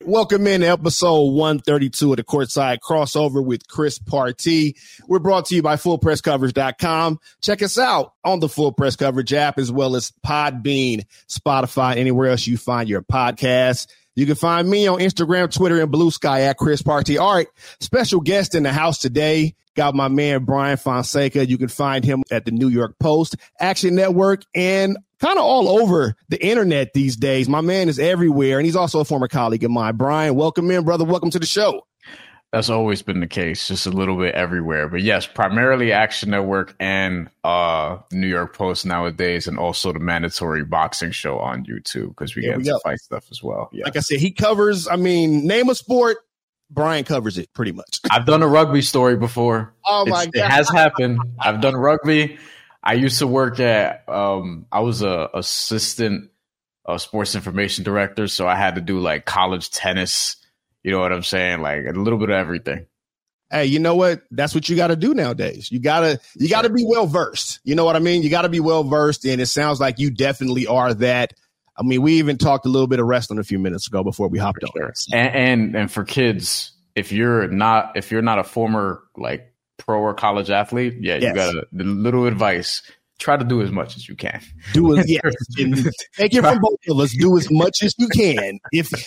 Welcome in to episode 132 of the Courtside Crossover with Chris Partee. We're brought to you by FullPressCoverage.com. Check us out on the Full Press Coverage app, as well as Podbean, Spotify, anywhere else you find your podcasts. You can find me on Instagram, Twitter, and Blue Sky at Chris Partee. All right, special guest in the house today. Got my man, Brian Fonseca. You can find him at the New York Post, Action Network, and kind of all over the internet these days. My man is everywhere, and he's also a former colleague of mine. Brian, welcome in, brother. Welcome to the show. That's always been the case, just a little bit everywhere. But yes, primarily Action Network and New York Post nowadays, and also the mandatory boxing show on YouTube, because we get into fight stuff as well. Yeah. Like I said, he covers, name a sport, Brian covers it pretty much. I've done a rugby story before. Oh, my God. It has happened. I've done rugby. I used to work at, I was a assistant sports information director, so I had to do like college tennis. You know what I'm saying? Like a little bit of everything. Hey, you know what? That's what you got to do nowadays. You gotta be well versed. You know what I mean? You got to be well versed, and it sounds like you definitely are that. I mean, we even talked a little bit of wrestling a few minutes ago before we hopped on. Sure. And for kids, if you're not a former like pro or college athlete, you got a little advice. Try to do as much as you can. Do it, yes. Take it from both of us. Do as much as you can.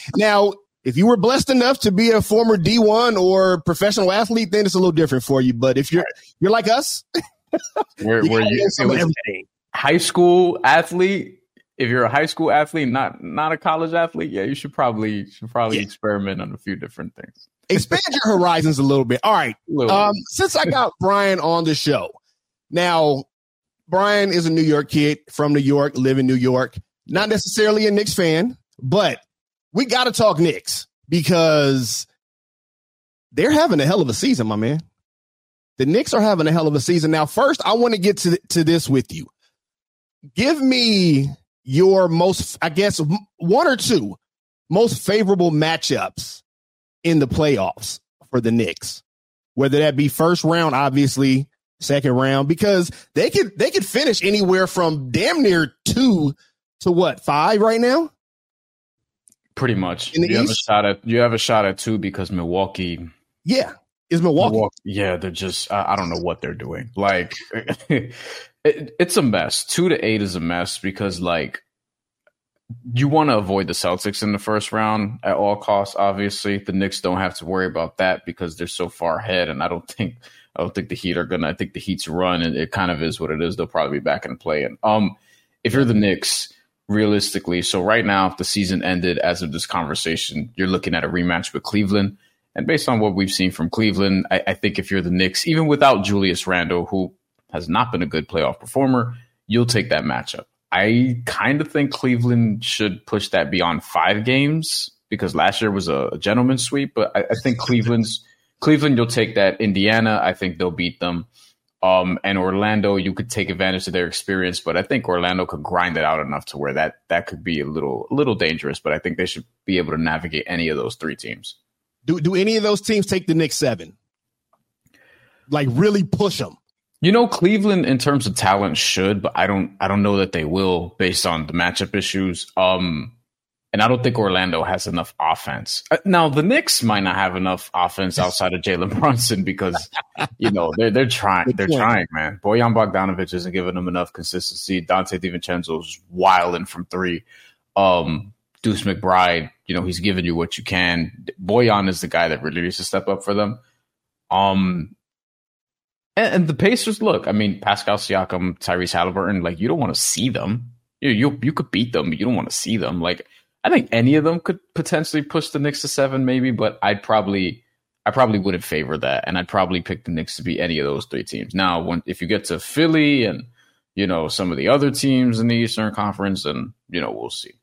If you were blessed enough to be a former D1 or professional athlete, then it's a little different for you. But if you're like us, where you high school athlete, if you're a high school athlete, not a college athlete, you should probably experiment on a few different things. Expand your horizons a little bit. All right. Since I got Brian on the show, now Brian is a New York kid from New York, live in New York, not necessarily a Knicks fan, but we got to talk Knicks because they're having a hell of a season, my man. The Knicks are having a hell of a season. Now, first, I want to get to this with you. Give me your most, I guess, one or two most favorable matchups in the playoffs for the Knicks, whether that be first round, obviously, second round, because they could finish anywhere from damn near 2 to 5 right now. Pretty much. You have a shot at 2 because Milwaukee. Yeah. Is Milwaukee. Yeah, they're just, I don't know what they're doing. Like, it's a mess. 2 to 8 is a mess because, like, you want to avoid the Celtics in the first round at all costs, obviously. The Knicks don't have to worry about that because they're so far ahead, and I don't think the Heat are gonna. I think the Heat's run, and it kind of is what it is. They'll probably be back in play. And if you're the Knicks, realistically, so right now, if the season ended as of this conversation, you're looking at a rematch with Cleveland. And based on what we've seen from Cleveland, I think if you're the Knicks, even without Julius Randle, who has not been a good playoff performer, you'll take that matchup. I kind of think Cleveland should push that beyond 5 games because last year was a gentleman's sweep. But I think Cleveland, you'll take that. Indiana, I think they'll beat them. And Orlando, you could take advantage of their experience, but I think Orlando could grind it out enough to where that could be a little dangerous. But I think they should be able to navigate any of those 3 teams. Do any of those teams take the Knicks 7? Like really push them? You know, Cleveland in terms of talent should, but I don't know that they will based on the matchup issues. And I don't think Orlando has enough offense. Now, the Knicks might not have enough offense outside of Jalen Brunson because, you know, they're trying. They're trying, man. Bojan Bogdanovic isn't giving them enough consistency. Dante DiVincenzo's wilding from 3. Deuce McBride, you know, he's giving you what you can. Bojan is the guy that really needs to step up for them. And the Pacers, look, I mean, Pascal Siakam, Tyrese Halliburton, like, you don't want to see them. You could beat them, but you don't want to see them. Like, I think any of them could potentially push the Knicks to 7, maybe, but I probably wouldn't favor that, and I'd probably pick the Knicks to beat any of those 3 teams. Now, if you get to Philly and, you know, some of the other teams in the Eastern Conference, then, you know, we'll see.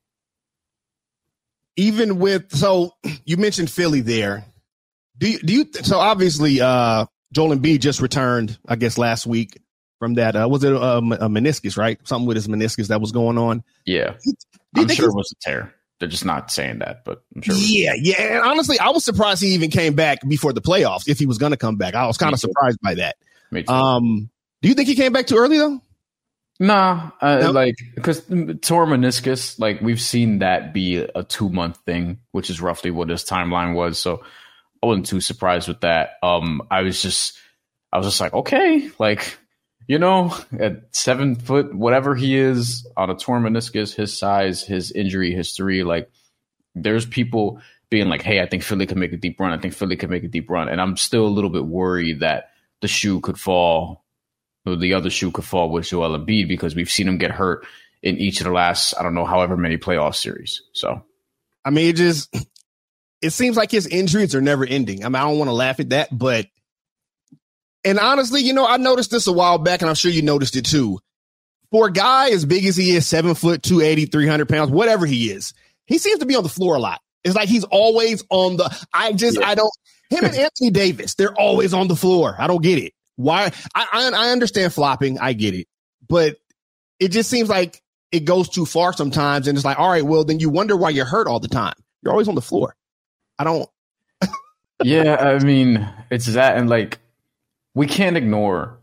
Even with, so you mentioned Philly there. So obviously, Joel Embiid just returned, I guess, last week from that. Was it a meniscus, right? Something with his meniscus that was going on. Yeah. I'm sure it was a tear. They're just not saying that, but I'm sure. Yeah. And honestly, I was surprised he even came back before the playoffs, if he was going to come back. I was kind of surprised by that. Me too. Do you think he came back too early, though? Nah, like because torn meniscus, like we've seen that be a 2-month thing, which is roughly what his timeline was. So I wasn't too surprised with that. I was just like, okay, like, you know, at 7 foot, whatever he is on a torn meniscus, his size, his injury history, like there's people being like, hey, I think Philly can make a deep run. I think Philly can make a deep run. And I'm still a little bit worried that the shoe could fall. The other shoe could fall with Joel Embiid because we've seen him get hurt in each of the last, I don't know, however many playoff series. So, I mean, it seems like his injuries are never ending. I mean, I don't want to laugh at that, but, and honestly, you know, I noticed this a while back, and I'm sure you noticed it too. For a guy as big as he is, 7 foot, 280, 300 pounds, whatever he is, he seems to be on the floor a lot. It's like he's always on I don't, him and Anthony Davis, they're always on the floor. I don't get it. Why? I understand flopping. I get it. But it just seems like it goes too far sometimes. And it's like, all right, well, then you wonder why you're hurt all the time. You're always on the floor. I don't. Yeah, I mean, it's that. And like, we can't ignore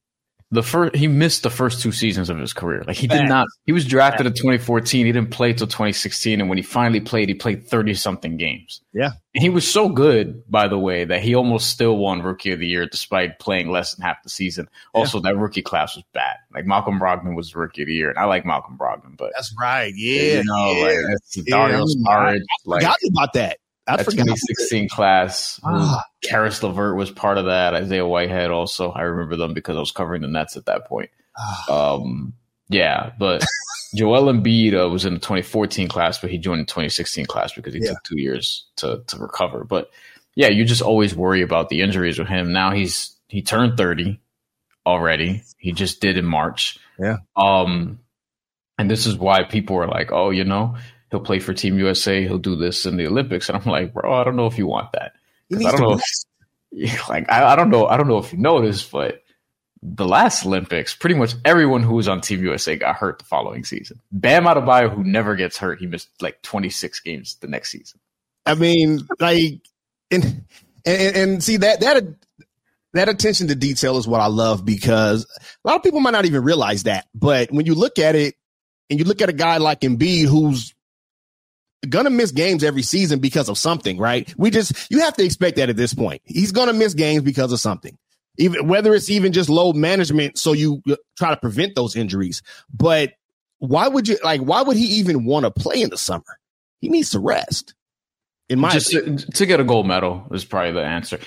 he missed the first 2 seasons of his career. Like he was drafted in 2014. He didn't play till 2016. And when he finally played, he played 30 something games. Yeah. And he was so good, by the way, that he almost still won Rookie of the Year despite playing less than half the season. Also, that rookie class was bad. Like Malcolm Brogdon was Rookie of the Year. And I like Malcolm Brogdon, but that's right. Yeah. You know, like that's Dario Saric. I forgot about that. That 2016 class, Karis LeVert was part of that. Isaiah Whitehead also. I remember them because I was covering the Nets at that point. Yeah, but Joel Embiid was in the 2014 class, but he joined the 2016 class because he took 2 years to recover. But yeah, you just always worry about the injuries with him. Now he turned 30 already. He just did in March. Yeah. And this is why people are like, oh, you know, he'll play for Team USA. He'll do this in the Olympics. And I'm like, bro, I don't know if you want that. I don't know. I don't know. I don't know if you noticed, but the last Olympics, pretty much everyone who was on Team USA got hurt the following season. Bam Adebayo, who never gets hurt, he missed like 26 games the next season. I mean, like, and see that attention to detail is what I love, because a lot of people might not even realize that. But when you look at it, and you look at a guy like Embiid, who's gonna miss games every season because of something, right? You have to expect that at this point. He's gonna miss games because of something, even whether it's even just load management. So you try to prevent those injuries. But why would he even want to play in the summer? He needs to rest. In my opinion. To get a gold medal is probably the answer.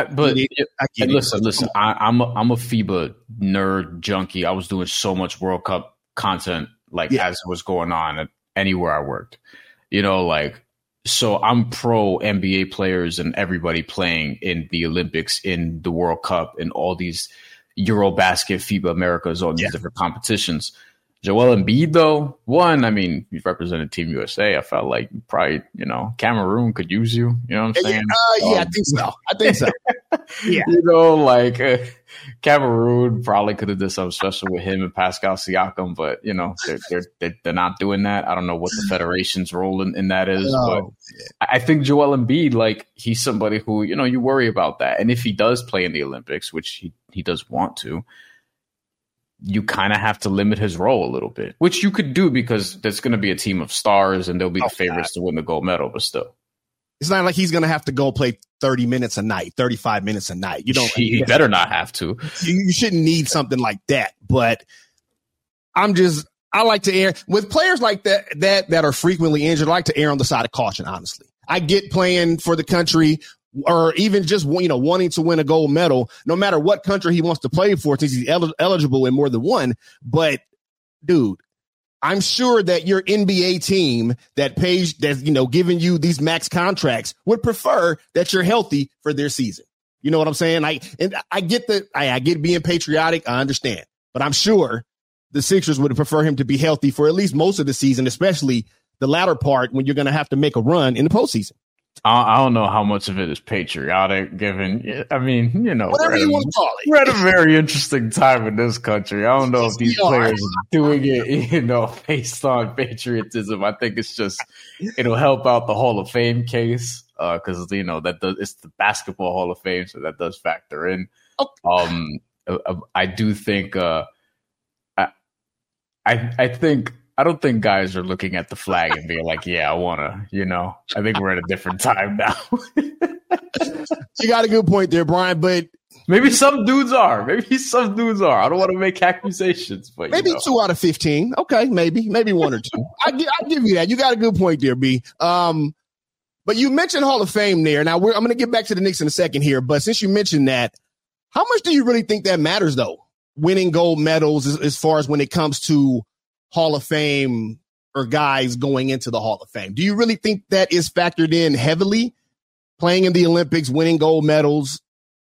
Listen. I'm a FIBA nerd junkie. I was doing so much World Cup content as it was going on anywhere I worked. You know, like, so I'm pro NBA players and everybody playing in the Olympics, in the World Cup, in all these Eurobasket, FIBA Americas, all these different competitions. Joel Embiid, though, I mean, you've represented Team USA. I felt like probably, you know, Cameroon could use you. You know what I'm saying? I think so. Yeah. You know, like Cameroon probably could have done something special with him and Pascal Siakam, but, you know, they're not doing that. I don't know what the federation's role in that is. But I think Joel Embiid, like, he's somebody who, you know, you worry about that. And if he does play in the Olympics, which he does want to, you kind of have to limit his role a little bit, which you could do because there's going to be a team of stars and they'll be the favorites to win the gold medal, but still. It's not like he's going to have to go play 30 minutes a night, 35 minutes a night. He better not have to. You shouldn't need something like that. But I like to err with players like that are frequently injured. I like to err on the side of caution, honestly. I get playing for the country, or even just, you know, wanting to win a gold medal, no matter what country he wants to play for, since he's eligible in more than one. But, dude, I'm sure that your NBA team that's, you know, giving you these max contracts would prefer that you're healthy for their season. You know what I'm saying? I get being patriotic. I understand. But I'm sure the Sixers would prefer him to be healthy for at least most of the season, especially the latter part when you're going to have to make a run in the postseason. I don't know how much of it is patriotic, given, I mean, you know, whatever you want to call it. We're at a very interesting time in this country. I don't know if these players are doing it, you know, based on patriotism. I think it's just, it'll help out the Hall of Fame case, because, you know, it's the Basketball Hall of Fame, so that does factor in. Okay. I do think, I don't think guys are looking at the flag and being like, yeah, I want to, I think we're at a different time now. You got a good point there, Brian, but maybe some dudes are. I don't want to make accusations, but maybe 2 out of 15. Okay, maybe 1 or 2. I give you that. You got a good point there, B. But you mentioned Hall of Fame there. Now I'm going to get back to the Knicks in a second here, but since you mentioned that, how much do you really think that matters, though? Winning gold medals as far as when it comes to Hall of Fame or guys going into the Hall of Fame. Do you really think that is factored in heavily? Playing in the Olympics, winning gold medals?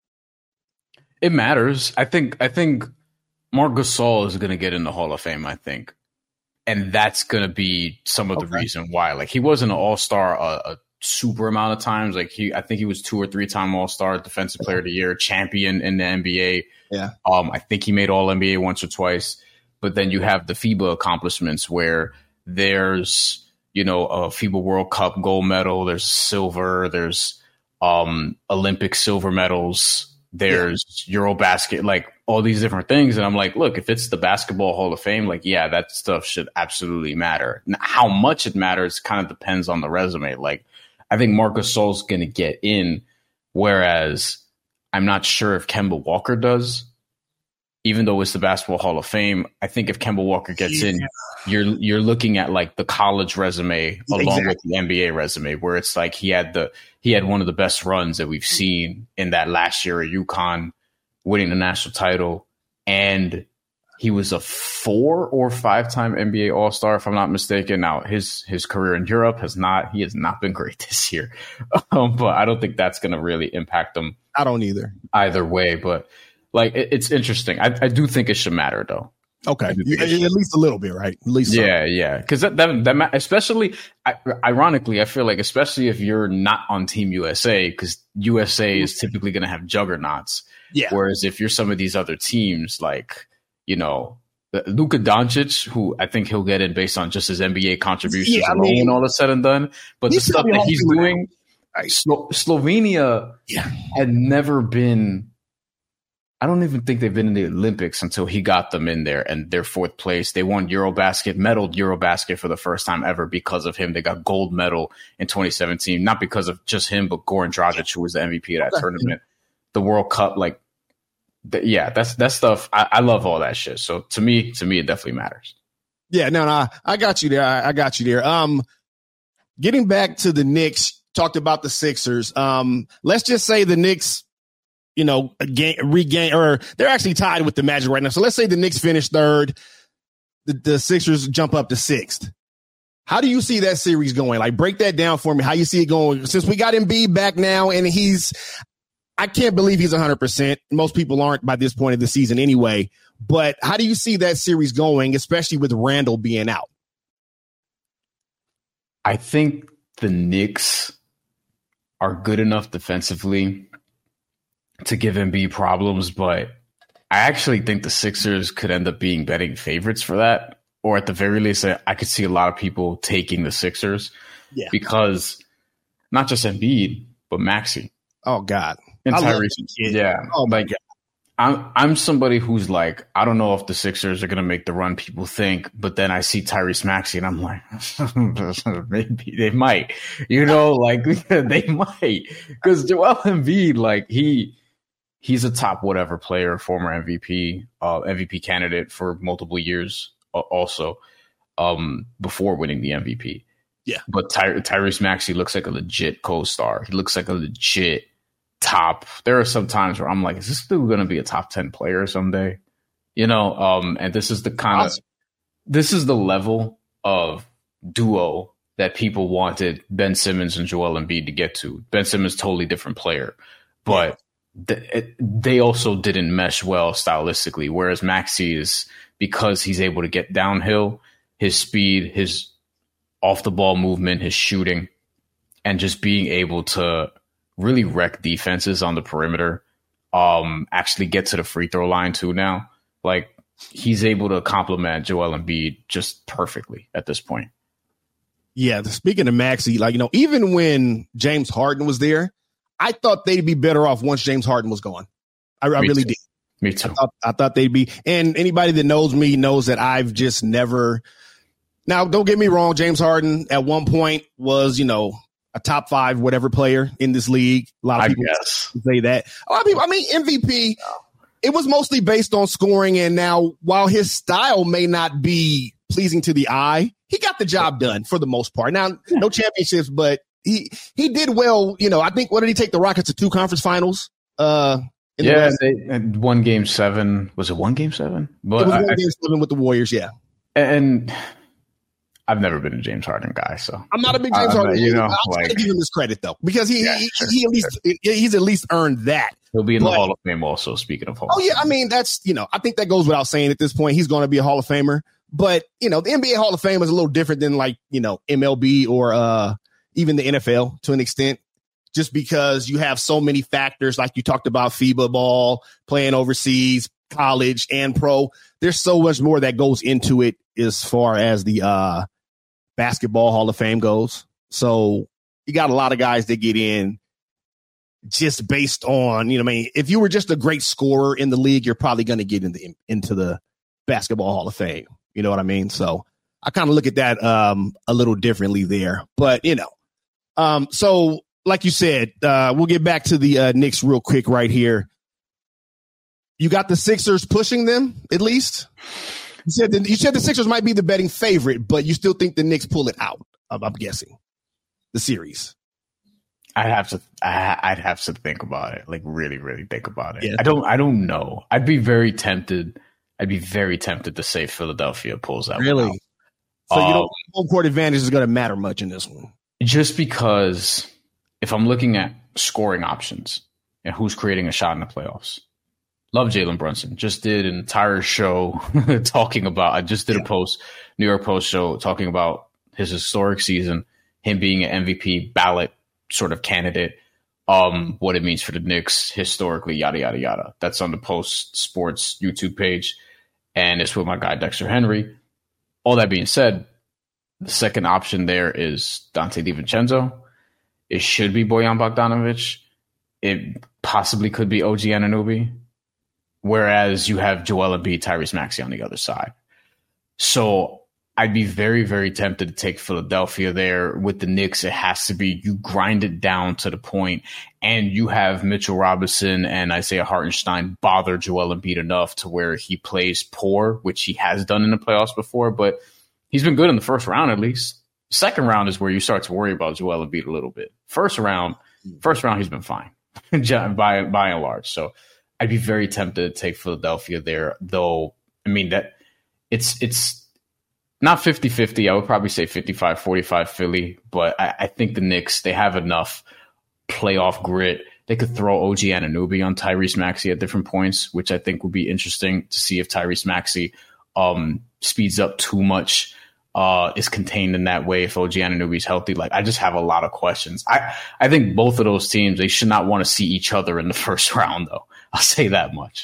It matters. I think Marc Gasol is going to get in the Hall of Fame, I think. And that's going to be some of the reason why. Like, he wasn't an all-star a super amount of times. Like, I think he was 2 or 3 time all-star, defensive player of the year, champion in the NBA. Yeah. I think he made all NBA once or twice. But then you have the FIBA accomplishments where there's, a FIBA World Cup gold medal, there's silver, there's Olympic silver medals, there's Eurobasket, like all these different things. And I'm like, look, if it's the Basketball Hall of Fame, like, yeah, that stuff should absolutely matter. Now, how much it matters kind of depends on the resume. Like, I think Marc Gasol's going to get in, whereas I'm not sure if Kemba Walker does. Even though it's the Basketball Hall of Fame, I think if Kemba Walker gets in, you're looking at like the college resume along with the NBA resume, where it's like he had one of the best runs that we've seen in that last year at UConn, winning the national title, and he was a 4 or 5 time NBA All-Star, if I'm not mistaken. Now his career in Europe has not been great this year, but I don't think that's going to really impact him. I don't either way, but. Like, it's interesting. I do think it should matter, though. Okay, at least a little bit, right? At least yeah. Because that especially, ironically, I feel like especially if you're not on Team USA, because USA is typically going to have juggernauts. Yeah. Whereas if you're some of these other teams, like Luka Doncic, who I think he'll get in based on just his NBA contributions alone, when all is said and done. But the stuff that he's doing, Slovenia had never been. I don't even think they've been in the Olympics until he got them in there, and they're 4th place. They won medaled Eurobasket for the first time ever because of him. They got gold medal in 2017, not because of just him, but Goran Dragic, who was the MVP of that tournament. The World Cup, that's stuff. I love all that shit. So to me, it definitely matters. Yeah, no, I got you there. I got you there. Getting back to the Knicks, talked about the Sixers. Let's just say the Knicks, regain, or they're actually tied with the Magic right now. So let's say the Knicks finish 3rd, the Sixers jump up to 6th. How do you see that series going? Like, break that down for me. How you see it going? Since we got Embiid back now, and I can't believe he's 100%. Most people aren't by this point of the season anyway. But how do you see that series going, especially with Randall being out? I think the Knicks are good enough defensively to give Embiid problems, but I actually think the Sixers could end up being betting favorites for that. Or at the very least, I could see a lot of people taking the Sixers because not just Embiid, but Maxey. Oh, God. And Tyrese. Yeah. Oh, my God. I'm somebody who's like, I don't know if the Sixers are going to make the run people think, but then I see Tyrese Maxey and I'm like, maybe they might, they might. Because Joel Embiid, like, he's a top whatever player, former MVP candidate for multiple years also, before winning the MVP. Yeah. But Tyrese Maxey looks like a legit co-star. He looks like a legit top. There are some times where I'm like, is this dude going to be a top 10 player someday? And this is this is the level of duo that people wanted Ben Simmons and Joel Embiid to get to. Ben Simmons, totally different player, but they also didn't mesh well stylistically. Whereas Maxey is, because he's able to get downhill, his speed, his off the ball movement, his shooting, and just being able to really wreck defenses on the perimeter, actually get to the free throw line too now. Like, he's able to complement Joel Embiid just perfectly at this point. Yeah, speaking of Maxey, even when James Harden was there, I thought they'd be better off once James Harden was gone. I really did. Me too. I thought they'd be. And anybody that knows me knows that I've just never. Now, don't get me wrong. James Harden at one point was, a top 5 whatever player in this league. A lot of people say that. A lot of people. I mean, MVP. It was mostly based on scoring. And now, while his style may not be pleasing to the eye, he got the job done for the most part. Now, no championships, but he did well. I think, what did he take the Rockets to 2 conference finals? They won Game 7. Was it 1 Game 7? But it was 1 Game 7 with the Warriors, yeah. And I've never been a James Harden guy, so I'm not a big James Harden. I'll try to give him his credit though, because he's at least earned that. He'll be in the Hall of Fame also. Speaking of Hall of Fame. I mean that's I think that goes without saying at this point. He's going to be a Hall of Famer, but the NBA Hall of Fame is a little different than MLB or even the NFL to an extent. Just because you have so many factors, like you talked about FIBA ball, playing overseas, college, and pro. There's so much more that goes into it as far as the Basketball Hall of Fame goes. So you got a lot of guys that get in just based on, if you were just a great scorer in the league, you're probably going to get into the Basketball Hall of Fame. You know what I mean? So I kind of look at that a little differently there. But, so like you said, we'll get back to the Knicks real quick right here. You got the Sixers pushing them, at least? You said the Sixers might be the betting favorite, but you still think the Knicks pull it out, I'm guessing, the series. I'd have to think about it, like really, really think about it. Yeah. I don't know. I'd be very tempted to say Philadelphia pulls that really? One out. So you don't think home court advantage is going to matter much in this one? Just because if I'm looking at scoring options and who's creating a shot in the playoffs, love Jalen Brunson. Just did an entire show talking about. I just did a New York Post show talking about his historic season, him being an MVP ballot sort of candidate, what it means for the Knicks historically, yada yada yada. That's on the Post Sports YouTube page, and it's with my guy Dexter Henry. All that being said, the second option there is Dante DiVincenzo. It should be Bojan Bogdanovic. It possibly could be OG Anunoby. Whereas you have Joel Embiid, Tyrese Maxey on the other side. So I'd be very, very tempted to take Philadelphia there. With the Knicks, it has to be you grind it down to the point, and you have Mitchell Robinson and Isaiah Hartenstein bother Joel Embiid enough to where he plays poor, which he has done in the playoffs before, but he's been good in the first round at least. Second round is where you start to worry about Joel Embiid a little bit. First round, he's been fine by and large. So I'd be very tempted to take Philadelphia there, though. I mean, that it's not 50-50. I would probably say 55-45 Philly, but I think the Knicks, they have enough playoff grit. They could throw OG Anunoby on Tyrese Maxey at different points, which I think would be interesting to see if Tyrese Maxey speeds up too much, is contained in that way if OG Anunoby is healthy. Like, I just have a lot of questions. I think both of those teams, they should not want to see each other in the first round, though. I'll say that much.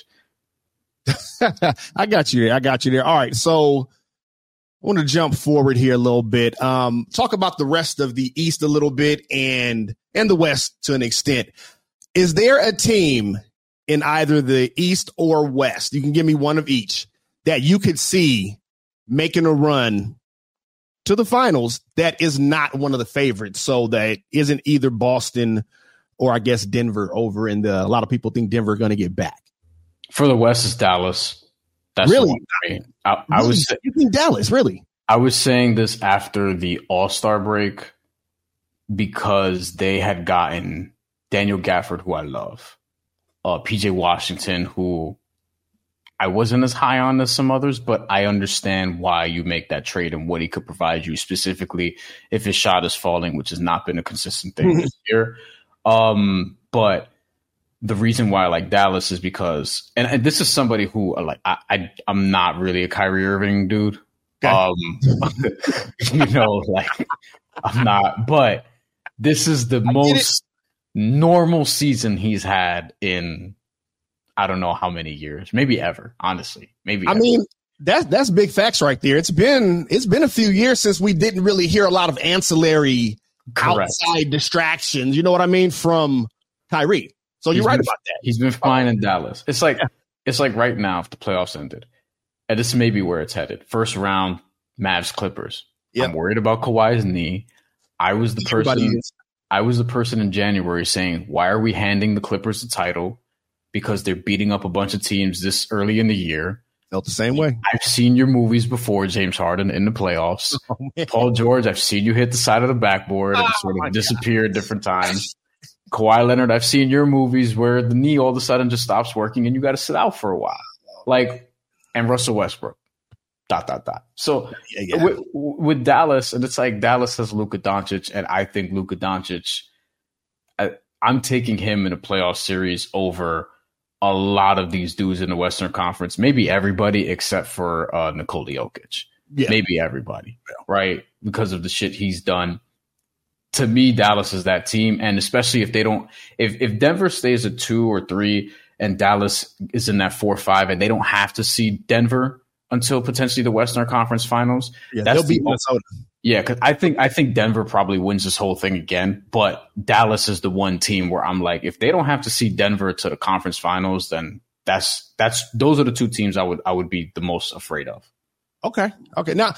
I got you there. All right. So I want to jump forward here a little bit. Talk about the rest of the East a little bit and the West to an extent. Is there a team in either the East or West, you can give me one of each, that you could see making a run to the finals that is not one of the favorites? So that isn't either Boston or I guess Denver over in a lot of people think Denver are going to get back. For the West is Dallas. That's really? I was. You think Dallas, really? I was saying this after the All-Star break because they had gotten Daniel Gafford, who I love, PJ Washington, who I wasn't as high on as some others, but I understand why you make that trade and what he could provide you, specifically if his shot is falling, which has not been a consistent thing this year. But the reason why I like Dallas is because, and this is somebody who I'm not really a Kyrie Irving dude. Okay. I'm not, but this is the most normal season he's had in, I don't know how many years, maybe ever, honestly, maybe. I mean, that's big facts right there. It's been a few years since we didn't really hear a lot of ancillary outside distractions. You know what I mean? From Kyrie. So you're right about that. He's been fine in Dallas. It's like it's like right now if the playoffs ended, and this may be where it's headed. First round, Mavs Clippers. Yep. I'm worried about Kawhi's knee. I was the person in January saying, why are we handing the Clippers the title? Because they're beating up a bunch of teams this early in the year. Felt the same way. I've seen your movies before, James Harden, in the playoffs. Paul George, I've seen you hit the side of the backboard and sort of disappear at different times. Kawhi Leonard, I've seen your movies where the knee all of a sudden just stops working and you got to sit out for a while. And Russell Westbrook, ... So with Dallas, and it's like Dallas has Luka Doncic, and I think Luka Doncic, I'm taking him in a playoff series over a lot of these dudes in the Western Conference, maybe everybody except for Nikola Jokic. Yeah. Maybe everybody, right? Because of the shit he's done. To me, Dallas is that team. And especially if if Denver stays at 2 or 3 and Dallas is in that 4 or 5 and they don't have to see Denver until potentially the Western Conference Finals. Yeah, they'll beat Minnesota. Yeah, because I think Denver probably wins this whole thing again. But Dallas is the one team where I'm like, if they don't have to see Denver to the conference finals, then those are the 2 teams I would be the most afraid of. Okay. Now,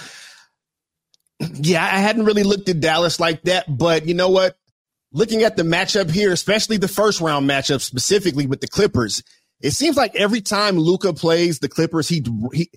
yeah, I hadn't really looked at Dallas like that, but you know what? Looking at the matchup here, especially the first round matchup specifically with the Clippers, it seems like every time Luka plays the Clippers, he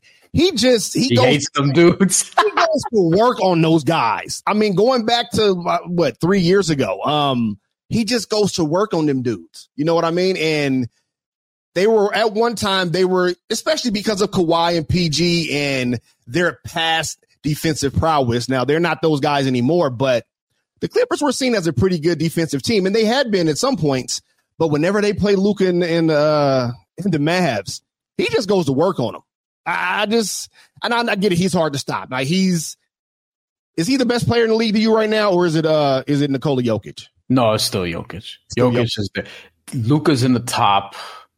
hates them dudes. He goes to work on those guys. I mean, going back to 3 years ago, he just goes to work on them dudes. You know what I mean? And they were at one time, especially because of Kawhi and PG and their past defensive prowess. Now they're not those guys anymore, but the Clippers were seen as a pretty good defensive team, and they had been at some points. But whenever they play Luka in the Mavs, he just goes to work on them. I get it. He's hard to stop. Like is he the best player in the league to you right now, or is it Nikola Jokic? No, it's still Jokic. Jokic is there. Luka's in the top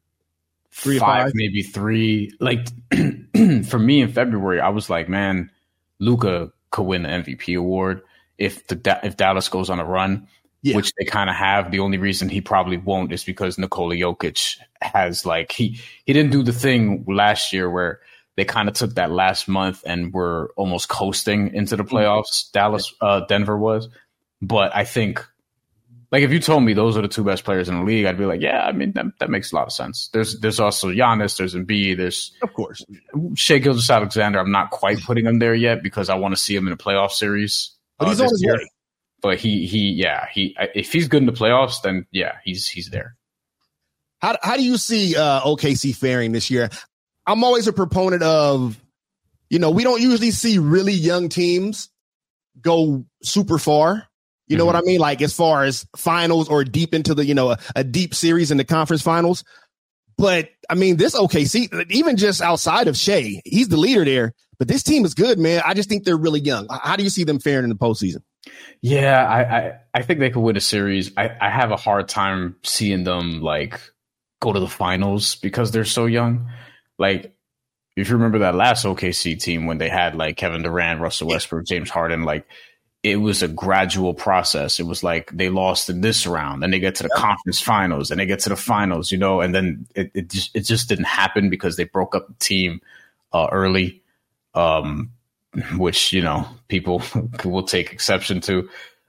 3 5, maybe 3. Like for me in February, I was like, man, Luka could win the MVP award if Dallas goes on a run, which they kind of have. The only reason he probably won't is because Nikola Jokic has he didn't do the thing last year where they kind of took that last month and were almost coasting into the playoffs. Denver was, but I think if you told me those are the 2 best players in the league, I'd be like, yeah, I mean that makes a lot of sense. There's also Giannis, there's Embiid, there's of course Shai Gilgeous-Alexander. I'm not quite putting him there yet because I want to see him in a playoff series. But he's on his way. But he if he's good in the playoffs, then yeah, he's there. How do you see OKC faring this year? I'm always a proponent of, we don't usually see really young teams go super far. You know what I mean? Like as far as finals or deep into the, a deep series in the conference finals. But I mean, this OKC, even just outside of Shai, he's the leader there. But this team is good, man. I just think they're really young. How do you see them faring in the postseason? Yeah, I think they could win a series. I have a hard time seeing them go to the finals because they're so young. Like, if you remember that last OKC team when they had Kevin Durant, Russell Westbrook, James Harden, it was a gradual process. It was they lost in this round and they get to the conference finals and they get to the finals, and then it just didn't happen because they broke up the team early. Which people will take exception to.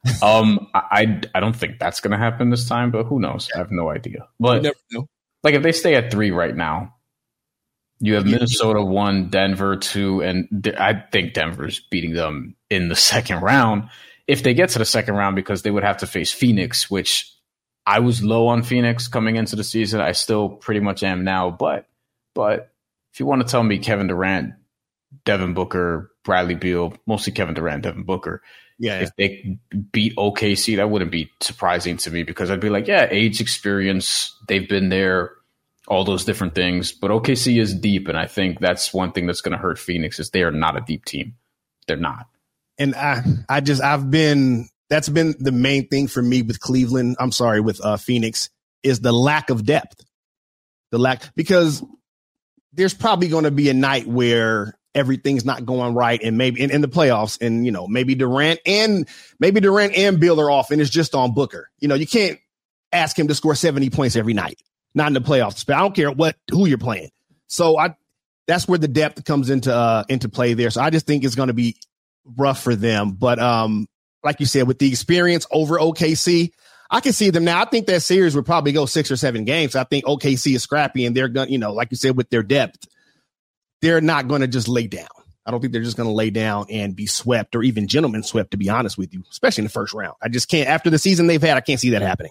I don't think that's going to happen this time, but who knows? I have no idea. But never know. If they stay at 3 right now, you have Minnesota 1, Denver 2, and I think Denver's beating them in the second round. If they get to the second round, because they would have to face Phoenix, which I was low on Phoenix coming into the season. I still pretty much am now. But if you want to tell me Kevin Durant, Devin Booker, Bradley Beal, mostly Kevin Durant, Devin Booker. Yeah. If they beat OKC, that wouldn't be surprising to me because I'd be like, yeah, age, experience, they've been there, all those different things. But OKC is deep, and I think that's one thing that's going to hurt Phoenix is they are not a deep team. They're not. And that's been the main thing for me with with Phoenix is the lack of depth. Because there's probably going to be a night where everything's not going right, and maybe in the playoffs, and maybe Durant and Beal are off, and it's just on Booker. You can't ask him to score 70 points every night, not in the playoffs. But I don't care who you're playing. So that's where the depth comes into play there. So I just think it's going to be rough for them. But like you said, with the experience over OKC, I can see them now. I think that series would probably go 6 or 7 games. I think OKC is scrappy, and they're going to, like you said, with their depth, they're not going to just lay down. I don't think they're just going to lay down and be swept or even gentlemen swept, to be honest with you, especially in the first round. I just can't. After the season they've had, I can't see that happening.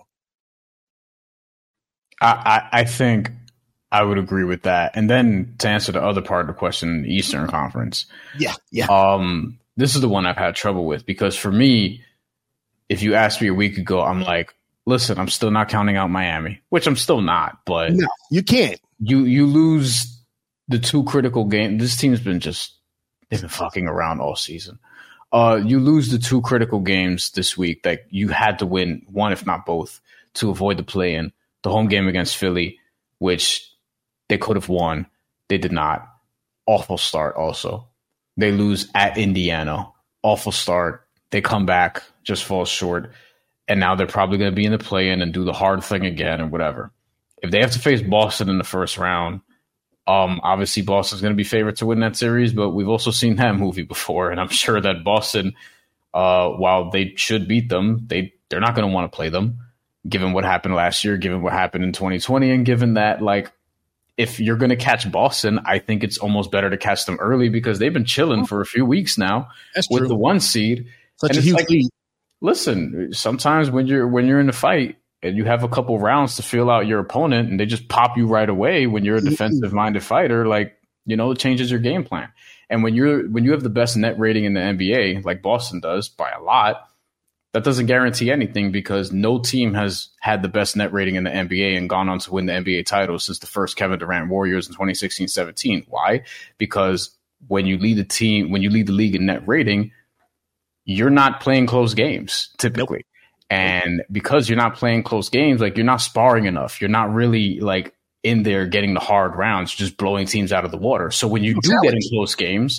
I think I would agree with that. And then to answer the other part of the question, the Eastern Conference. Yeah. This is the one I've had trouble with because for me, if you asked me a week ago, I'm like, listen, I'm still not counting out Miami, which I'm still not. But no, you can't. You lose the 2 critical games. This team's been they've been fucking around all season. You lose the 2 critical games this week that you had to win one, if not both, to avoid the play-in. The home game against Philly, which they could have won. They did not. Awful start also. They lose at Indiana. Awful start. They come back, just fall short. And now they're probably going to be in the play-in and do the hard thing again and whatever. If they have to face Boston in the first round, obviously Boston's going to be favored to win that series, but we've also seen that movie before. And I'm sure that Boston, while they should beat them, they're not going to want to play them. Given what happened last year, given what happened in 2020, and given that, if you're going to catch Boston, I think it's almost better to catch them early because they've been chilling for a few weeks now with the 1 seed. Such a huge lead. Listen, sometimes when you're in the fight and you have a couple rounds to feel out your opponent and they just pop you right away when you're a defensive-minded fighter, it changes your game plan. And when you have the best net rating in the NBA, like Boston does by a lot, that doesn't guarantee anything because no team has had the best net rating in the NBA and gone on to win the NBA title since the first Kevin Durant Warriors in 2016-17. Why? Because when you lead the league in net rating, you're not playing close games typically. Nope. And because you're not playing close games, you're not sparring enough. You're not really in there getting the hard rounds, just blowing teams out of the water. So when you do get in close games,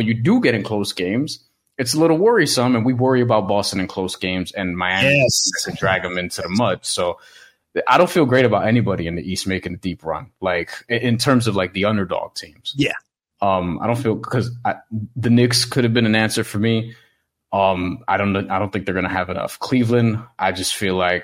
it's a little worrisome, and we worry about Boston in close games and Miami to drag them into the mud. So I don't feel great about anybody in the East making a deep run, in terms of the underdog teams. Yeah. I don't feel because the Knicks could have been an answer for me. I don't think they're going to have enough. Cleveland, I just feel I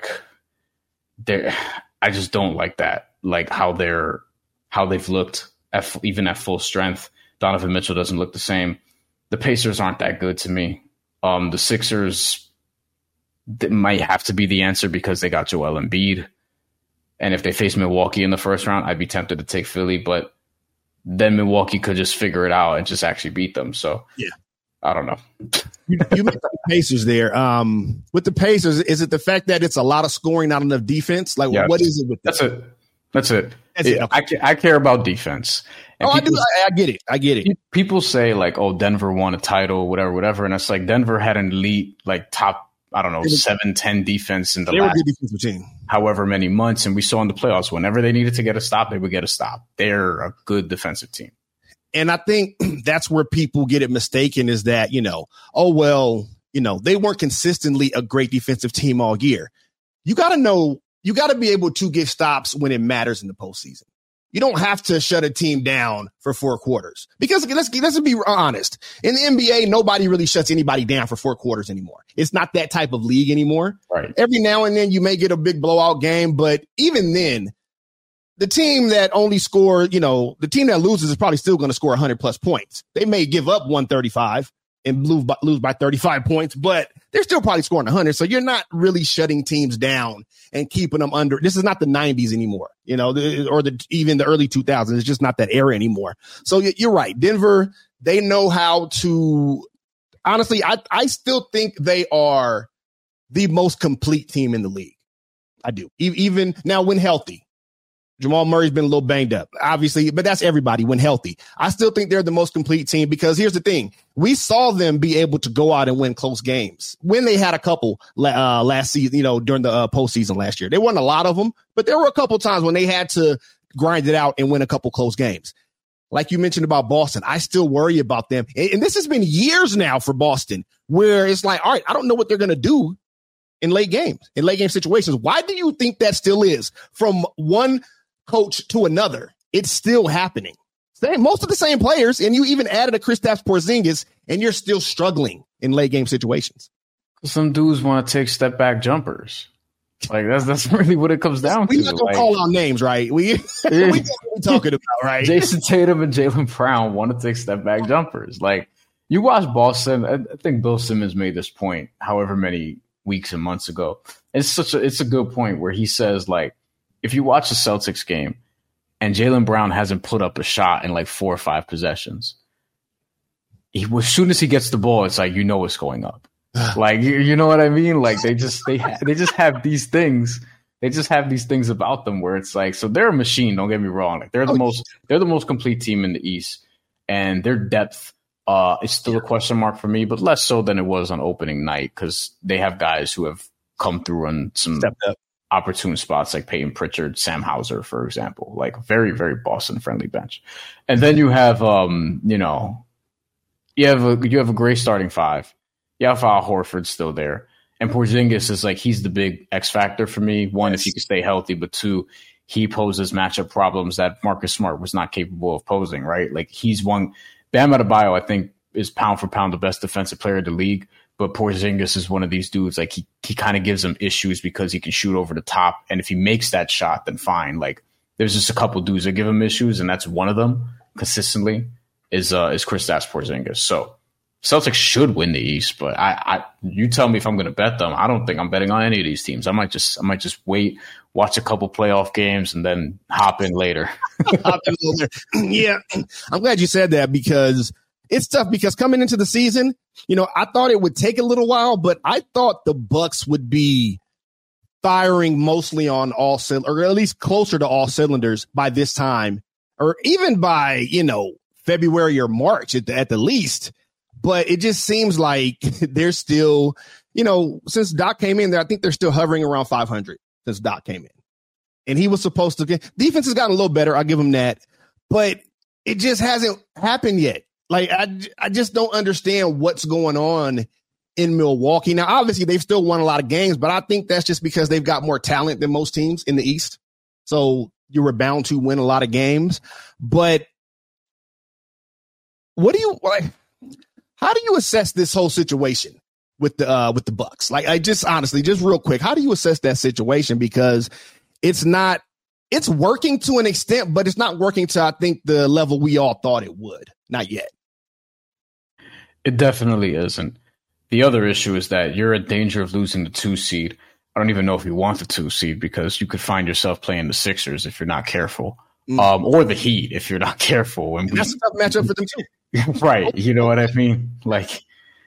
just don't like that, how they've looked even at full strength. Donovan Mitchell doesn't look the same. The Pacers aren't that good to me. The Sixers might have to be the answer because they got Joel Embiid. And if they face Milwaukee in the first round, I'd be tempted to take Philly, but then Milwaukee could just figure it out and just actually beat them. So yeah, I don't know. You mentioned the Pacers there. With the Pacers, is it the fact that it's a lot of scoring, not enough defense? What is it with that? That's it. Okay. I care about defense. And I do. I get it. People say Denver won a title, whatever. And it's Denver had an elite, top, 7-10 defense in the last defensive team. However many months. And we saw in the playoffs, whenever they needed to get a stop, they would get a stop. They're a good defensive team. And I think that's where people get it mistaken is that, they weren't consistently a great defensive team all year. You got to be able to get stops when it matters in the postseason. You don't have to shut a team down for 4 quarters because let's be honest. In the NBA, nobody really shuts anybody down for 4 quarters anymore. It's not that type of league anymore. Right. Every now and then you may get a big blowout game, but even then, the team that only score, the team that loses is probably still going to score 100 plus points. They may give up 135 and lose by 35 points, but they're still probably scoring 100. So you're not really shutting teams down and keeping them under. This is not the 90s anymore, or even the early 2000s. It's just not that era anymore. So you're right. Denver, they know how to. Honestly, I still think they are the most complete team in the league. I do. Even now when healthy. Jamal Murray's been a little banged up, obviously, but that's everybody when healthy. I still think they're the most complete team because here's the thing. We saw them be able to go out and win close games when they had a couple last season, during the postseason last year. There wasn't a lot of them, but there were a couple times when they had to grind it out and win a couple close games. Like you mentioned about Boston, I still worry about them. And this has been years now for Boston where it's all right, I don't know what they're going to do in late game situations. Why do you think that still is from one coach to another? it's still happening. Most of the same players, and you even added a Kristaps Porzingis, and you're still struggling in late game situations. Some dudes want to take step back jumpers. Like that's really what it comes down to. We're not gonna call out names, right? We talking about, right? Jason Tatum and Jaylen Brown want to take step back jumpers. Like you watch Boston. I think Bill Simmons made this point however many weeks and months ago. It's a good point where he says, like, if you watch the Celtics game and Jaylen Brown hasn't put up a shot in like 4 or 5 possessions, as soon as he gets the ball, it's like, you know, it's going up. Like, you know what I mean? Like they just have these things. They just have these things about them where it's like, so they're a machine. Don't get me wrong. Like they're the most complete team in the East, and their depth is still a question mark for me, but less so than it was on opening night because they have guys who have come through on some opportune spots like Peyton Pritchard, Sam Hauser, for example, like very, very Boston friendly bench. And then you have, you have a great starting 5. You have Al Horford still there. And Porzingis is like, he's the big X factor for me. One, if he can stay healthy, but 2, he poses matchup problems that Marcus Smart was not capable of posing, right? Like he's one. Bam Adebayo, I think, is pound for pound the best defensive player in the league. But Porzingis is one of these dudes, like he kind of gives him issues because he can shoot over the top. And if he makes that shot, then fine. Like there's just a couple dudes that give him issues, and that's one of them consistently is Kristaps Porzingis. So Celtics should win the East, but you tell me if I'm going to bet them. I don't think I'm betting on any of these teams. I might just wait, watch a couple playoff games, and then hop in later. Yeah, I'm glad you said that because it's tough because coming into the season, I thought it would take a little while, but I thought the Bucks would be firing mostly on all or at least closer to all cylinders by this time, or even by, February or March at the least. But it just seems like they're still, since Doc came in there, I think they're still hovering around 500 since Doc came in. And he was supposed to get defense has gotten a little better. I'll give him that. But it just hasn't happened yet. Like, I just don't understand what's going on in Milwaukee. Now, obviously, they've still won a lot of games, but I think that's just because they've got more talent than most teams in the East. So you were bound to win a lot of games. But how do you assess this whole situation with the Bucks? Like, I just honestly, just real quick, how do you assess that situation? Because it's working to an extent, but it's not working to, I think, the level we all thought it would. Not yet. It definitely isn't. The other issue is that you're in danger of losing the 2 seed. I don't even know if you want the 2 seed because you could find yourself playing the Sixers if you're not careful, or the Heat if you're not careful. And that's a tough matchup for them too. Right. You know what I mean? Like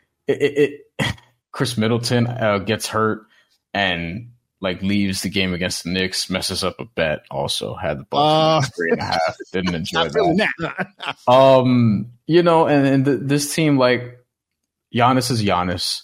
Chris Middleton gets hurt and like leaves the game against the Knicks, messes up a bet. Also had the ball 3.5. Didn't enjoy that. And this team, like Giannis is Giannis.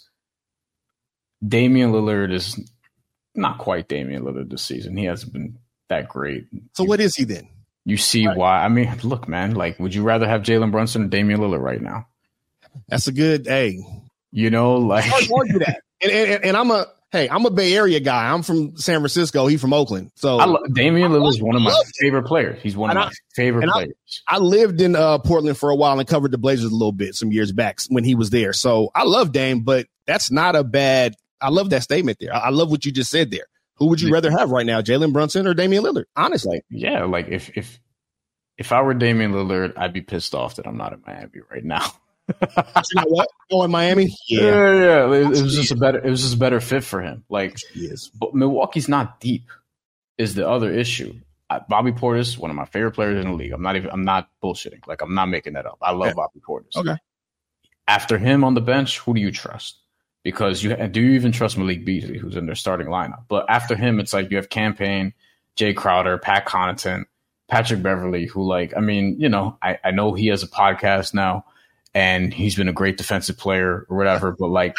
Damian Lillard is not quite Damian Lillard this season. He hasn't been that great. So what is he then? You see why? I mean, look, man. Like, would you rather have Jalen Brunson or Damian Lillard right now? That's a good. Hey, like I argue that. And I'm a Bay Area guy. I'm from San Francisco. He's from Oakland. So Damian Lillard is one of my favorite players. He's one of my favorite players. I lived in Portland for a while and covered the Blazers a little bit some years back when he was there. So I love Dame, but that's not a bad. I love that statement there. I love what you just said there. Who would you rather have right now, Jalen Brunson or Damian Lillard? Honestly. Yeah, like if I were Damian Lillard, I'd be pissed off that I'm not in Miami right now. You know what? Oh, in Miami? Yeah. It was just a better fit for him. Like, but Milwaukee's not deep is the other issue. Bobby Portis, one of my favorite players in the league. I'm not bullshitting. Like, I'm not making that up. I love Bobby Portis. Okay. After him on the bench, who do you trust? Because do you even trust Malik Beasley, who's in their starting lineup? But after him, it's like you have Campaign, Jay Crowder, Pat Connaughton, Patrick Beverly, who, like, I mean, I know he has a podcast now and he's been a great defensive player or whatever, but like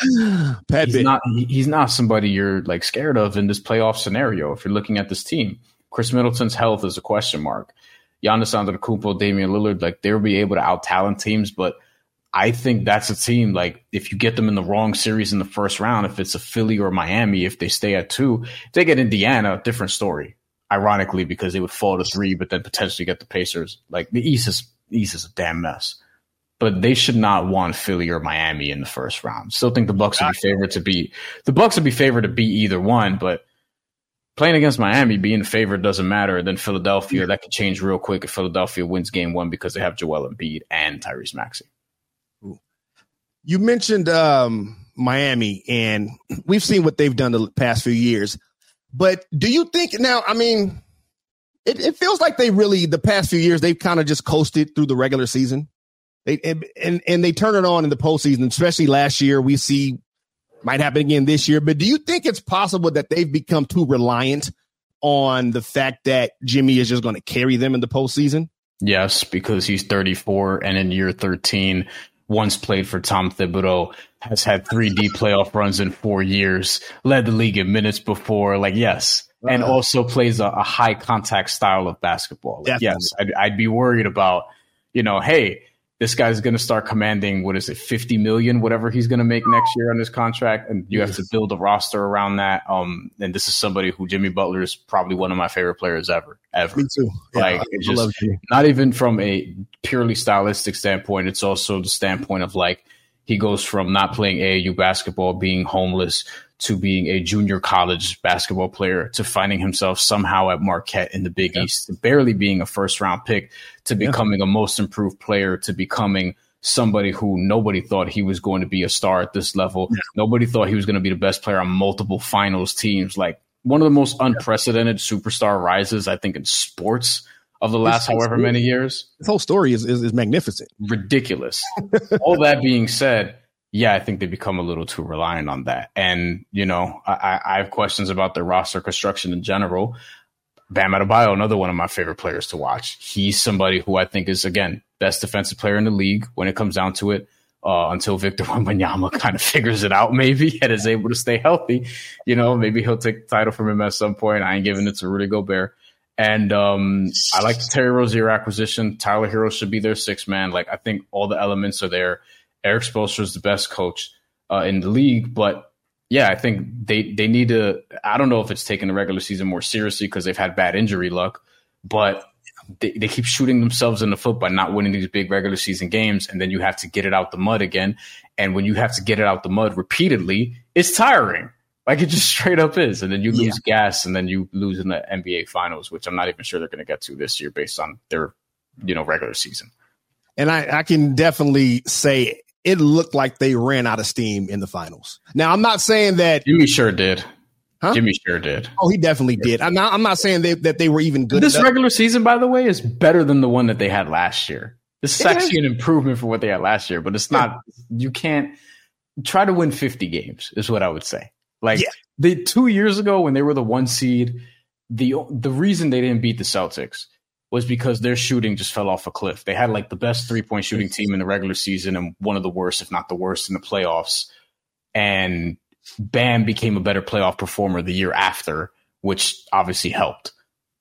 he's not somebody you're like scared of in this playoff scenario. If you're looking at this team, Chris Middleton's health is a question mark. Giannis Antetokounmpo, Damian Lillard, like they'll be able to out-talent teams, but I think that's a team, like, if you get them in the wrong series in the first round, if it's a Philly or Miami, if they stay at 2, if they get Indiana, different story. ironically, because they would fall to 3, but then potentially get the Pacers. Like the East is a damn mess. But they should not want Philly or Miami in the first round. Still think the Bucks would be favored to beat. The Bucks would be favored to beat either one, but playing against Miami, being favored doesn't matter. Then Philadelphia, that could change real quick if Philadelphia wins game 1 because they have Joel Embiid and Tyrese Maxey. You mentioned Miami, and we've seen what they've done the past few years. But do you think now, I mean, it feels like the past few years, they've kind of just coasted through the regular season. They turn it on in the postseason, especially last year. We see might happen again this year. But do you think it's possible that they've become too reliant on the fact that Jimmy is just going to carry them in the postseason? Yes, because he's 34 and in year 13, once played for Tom Thibodeau, has had 3D playoff runs in 4 years, led the league in minutes before. Like, yes. And also plays a high contact style of basketball. Like, yes, I'd be worried about, hey, this guy's going to start commanding, $50 million, whatever he's going to make next year on his contract. And you have to build a roster around that. And this is somebody who Jimmy Butler is probably one of my favorite players ever. Me too. Yeah, like, it's just not even from a purely stylistic standpoint. It's also the standpoint of like, he goes from not playing AAU basketball, being homeless, to being a junior college basketball player, to finding himself somehow at Marquette in the Big East, to barely being a first-round pick, to becoming a most improved player, to becoming somebody who nobody thought he was going to be a star at this level. Yeah. Nobody thought he was going to be the best player on multiple finals teams. Like one of the most unprecedented superstar rises, I think, in sports of the last however many years. This whole story is magnificent. Ridiculous. All that being said, yeah, I think they become a little too reliant on that. And, I have questions about their roster construction in general. Bam Adebayo, another one of my favorite players to watch. He's somebody who I think is, again, best defensive player in the league when it comes down to it, until Victor Wembanyama kind of figures it out maybe and is able to stay healthy. Maybe he'll take the title from him at some point. I ain't giving it to Rudy Gobert. And I like the Terry Rozier acquisition. Tyler Hero should be their 6th man. Like, I think all the elements are there. Eric Spoelstra is the best coach in the league, but yeah, I think they need to. I don't know if it's taking the regular season more seriously because they've had bad injury luck, but they keep shooting themselves in the foot by not winning these big regular season games, and then you have to get it out the mud again. And when you have to get it out the mud repeatedly, it's tiring. Like, it just straight up is. And then you lose gas, and then you lose in the NBA Finals, which I'm not even sure they're going to get to this year based on their regular season. And I can definitely say it looked like they ran out of steam in the finals. Now, I'm not saying that Jimmy sure did. Huh? Jimmy sure did. Oh, he definitely did. I'm not saying that they were even good. This regular season, by the way, is better than the one that they had last year. This is actually an improvement from what they had last year, but it's not. You can't try to win 50 games is what I would say. Like the 2 years ago when they were the 1 seed, the reason they didn't beat the Celtics was because their shooting just fell off a cliff. They had like the best 3-point shooting team in the regular season and one of the worst, if not the worst, in the playoffs. And Bam became a better playoff performer the year after, which obviously helped.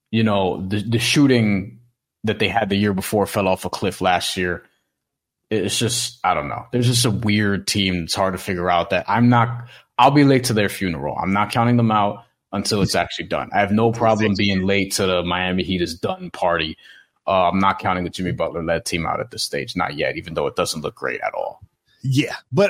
The shooting that they had the year before fell off a cliff last year. It's just, I don't know. There's just a weird team that's hard to figure out that I'll be late to their funeral. I'm not counting them out until it's actually done. I have no problem being late to the Miami Heat is done party. I'm not counting the Jimmy Butler-led team out at this stage. Not yet, even though it doesn't look great at all. Yeah, but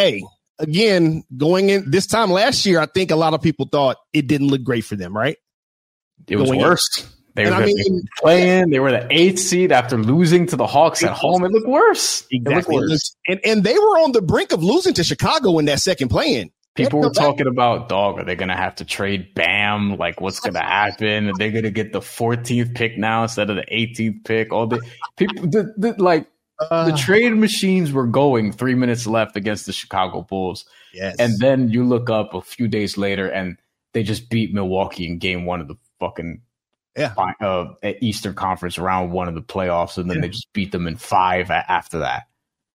again, going in this time last year, I think a lot of people thought it didn't look great for them, right? It was worse. They were playing. They were the 8th seed after losing to the Hawks at home. It looked worse. Exactly. And they were on the brink of losing to Chicago in that second play-in. People were talking about, are they going to have to trade Bam? Like, what's going to happen? They're going to get the 14th pick now instead of the 18th pick. All the people, the trade machines were going 3 minutes left against the Chicago Bulls. Yes. And then you look up a few days later and they just beat Milwaukee in game 1 of the fucking Eastern Conference round 1 of the playoffs. And then they just beat them in 5 after that.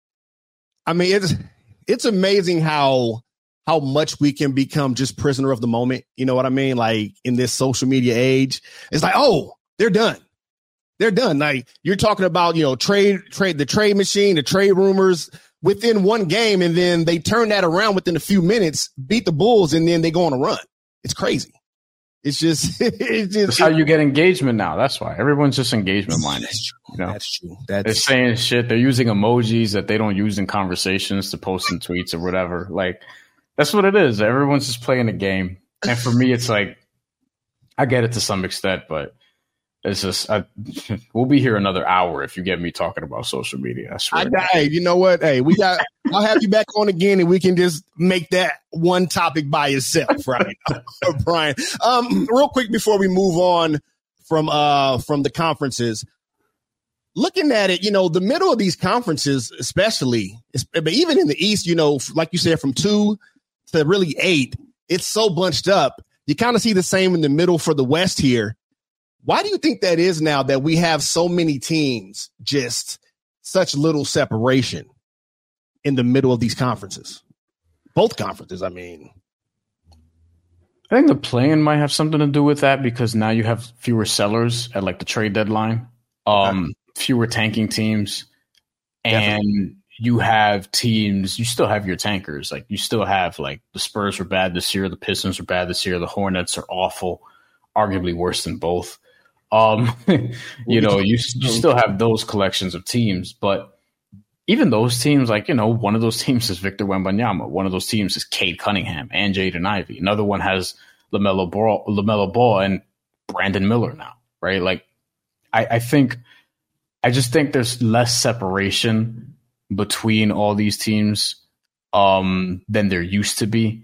I mean, it's amazing how much we can become just prisoner of the moment. You know what I mean? Like, in this social media age, it's like, oh, they're done. They're done. Like, you're talking about, the trade machine, the trade rumors within one game. And then they turn that around within a few minutes, beat the Bulls, and then they go on a run. It's crazy. It's just that's how you get engagement now. That's why everyone's just engagement minded. That's true. You know? That's true. They're saying shit. They're using emojis that they don't use in conversations to post in tweets or whatever. Like, that's what it is. Everyone's just playing a game. And for me, it's like, I get it to some extent, but it's just, we'll be here another hour if you get me talking about social media. I swear. Hey, you know what? Hey, I'll have you back on again, and we can just make that one topic by itself, right? Brian. Real quick before we move on from the conferences, looking at it, the middle of these conferences, especially, but even in the East, like you said, from 2 to really 8, it's so bunched up. You kind of see the same in the middle for the West here. Why do you think that is now that we have so many teams, just such little separation in the middle of these conferences? Both conferences, I mean. I think the play-in might have something to do with that because now you have fewer sellers at like the trade deadline, fewer tanking teams, and you have teams, you still have your tankers. Like you still have like the Spurs were bad this year, the Pistons were bad this year, the Hornets are awful, arguably worse than both. You still have those collections of teams, but even those teams, like, one of those teams is Victor Wembanyama. One of those teams is Cade Cunningham and Jaden Ivey. Another one has LaMelo Ball and Brandon Miller now, right? Like, I just think there's less separation between all these teams than there used to be.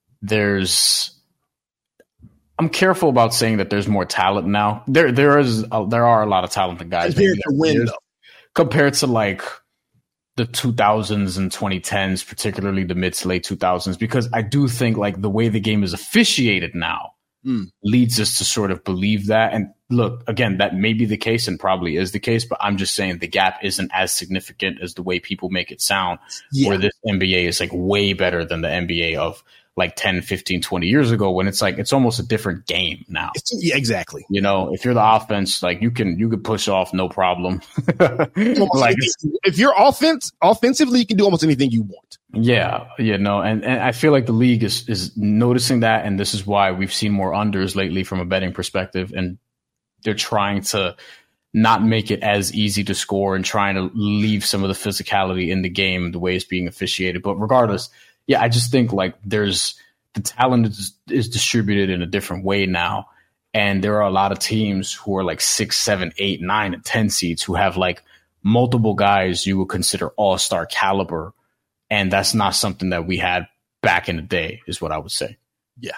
I'm careful about saying that there's more talent now. There are a lot of talented guys compared to like the 2000s and 2010s, particularly the mid to late 2000s, because I do think like the way the game is officiated now leads us to sort of believe that. And look, again, that may be the case and probably is the case, but I'm just saying the gap isn't as significant as the way people make it sound, where this NBA is like way better than the NBA of like 10, 15, 20 years ago, when it's like, it's almost a different game now. Yeah, exactly. If you're the offense, like you can push off no problem. Like if you're offensively, you can do almost anything you want. Yeah. And I feel like the league is noticing that. And this is why we've seen more unders lately from a betting perspective. And they're trying to not make it as easy to score and trying to leave some of the physicality in the game, the way it's being officiated. But regardless, yeah, I just think like the talent is distributed in a different way now. And there are a lot of teams who are like 6, 7, 8, 9, and 10 seeds who have like multiple guys you would consider all-star caliber. And that's not something that we had back in the day, is what I would say. Yeah.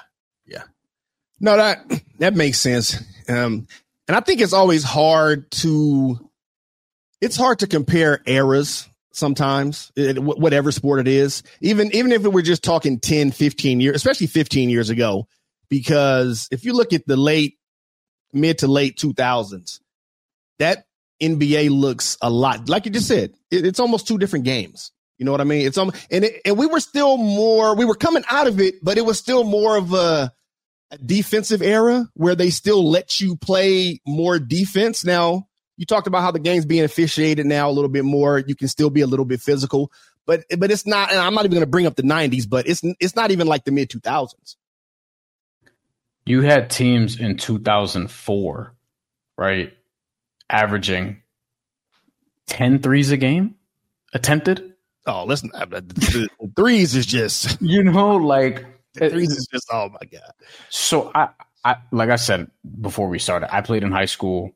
No, that makes sense. And I think it's always hard to compare eras. Sometimes, whatever sport it is, even if it were just talking 10, 15 years, especially 15 years ago, because if you look at the mid to late 2000s, that NBA looks a lot like you just said. It's almost two different games. You know what I mean? It's and we were coming out of it, but it was still more of a defensive era where they still let you play more defense. Now, you talked about how the game's being officiated now a little bit more. You can still be a little bit physical, but it's not. And I'm not even going to bring up the 90s, but it's not even like the mid 2000s. You had teams in 2004, right, averaging 10 threes a game attempted. Oh, listen, threes is just like threes is just, oh my God. So I like I said before we started, I played in high school.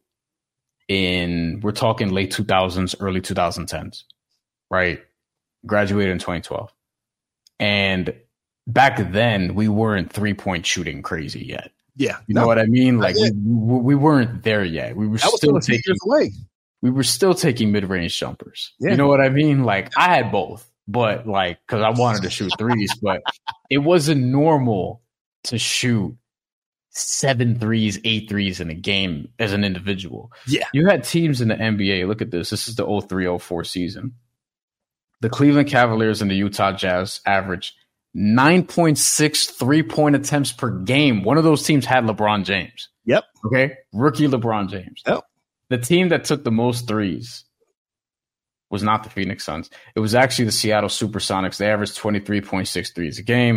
We're talking late 2000s, early 2010s, right? Graduated in 2012. And back then, we weren't 3-point shooting crazy yet. Yeah. You know what I mean? Like, we weren't there yet. We were still taking mid-range jumpers. Yeah. You know what I mean? Like, I had both, but like, because I wanted to shoot threes, but it wasn't normal to shoot 7 threes, 8 threes in a game as an individual. Yeah. You had teams in the NBA. Look at this. This is the 03-04 season. The Cleveland Cavaliers and the Utah Jazz averaged 9.6 3-point attempts per game. One of those teams had LeBron James. Yep. Okay. Rookie LeBron James. Yep. The team that took the most threes was not the Phoenix Suns. It was actually the Seattle Supersonics. They averaged 23.6 threes a game.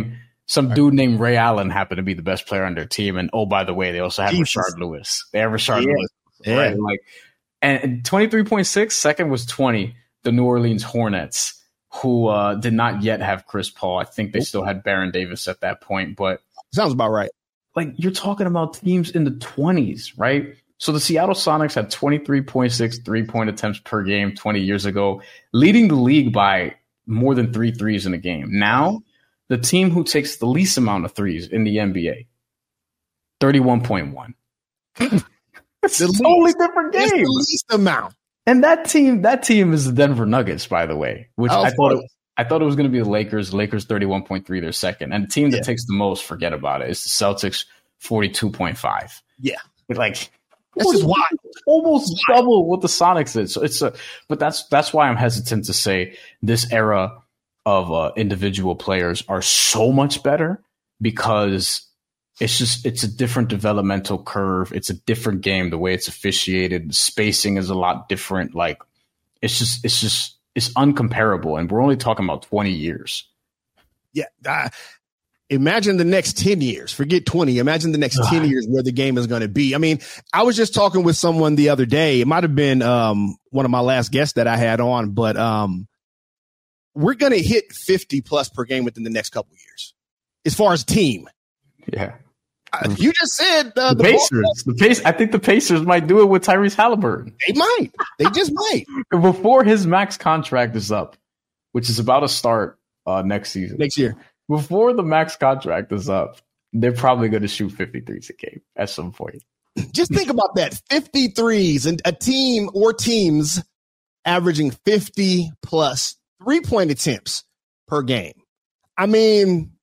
some dude named Ray Allen happened to be the best player on their team. And oh, by the way, they also have Rashard Lewis. They have Rashard Lewis. Yeah. Right? Like, and 23.6, second was 20, the New Orleans Hornets, who did not yet have Chris Paul. I think they still had Baron Davis at that point. But sounds about right. Like, you're talking about teams in the 20s, right? So the Seattle Sonics had 23.6 3-point attempts per game 20 years ago, leading the league by more than 3 threes in a game. Now, the team who takes the least amount of threes in the NBA, 31.1. It's a totally different game. It's the least amount. And that team is the Denver Nuggets, by the way, which I thought it was going to be the Lakers. Lakers 31.3, they're second. And the team that takes the most, forget about it, is the Celtics, 42.5. Yeah. Like, this is wild. Almost double what the Sonics did. So but that's why I'm hesitant to say this era of individual players are so much better, because it's a different developmental curve. It's a different game. The way it's officiated, the spacing is a lot different. Like, it's uncomparable. And we're only talking about 20 years. Yeah. Imagine the next 10 years. Forget 20. Imagine the next 10 years where the game is going to be. I mean, I was just talking with someone the other day. It might have been one of my last guests that I had on, but we're going to hit 50 plus per game within the next couple of years as far as team. Yeah. You just said the Pacers. I think the Pacers might do it with Tyrese Halliburton. They might. They just might. Before his max contract is up, which is about to start next year. Before the max contract is up, they're probably going to shoot 53s a game at some point. Just think about that. 53s, and a team or teams averaging 50 plus 3-point attempts per game. I mean,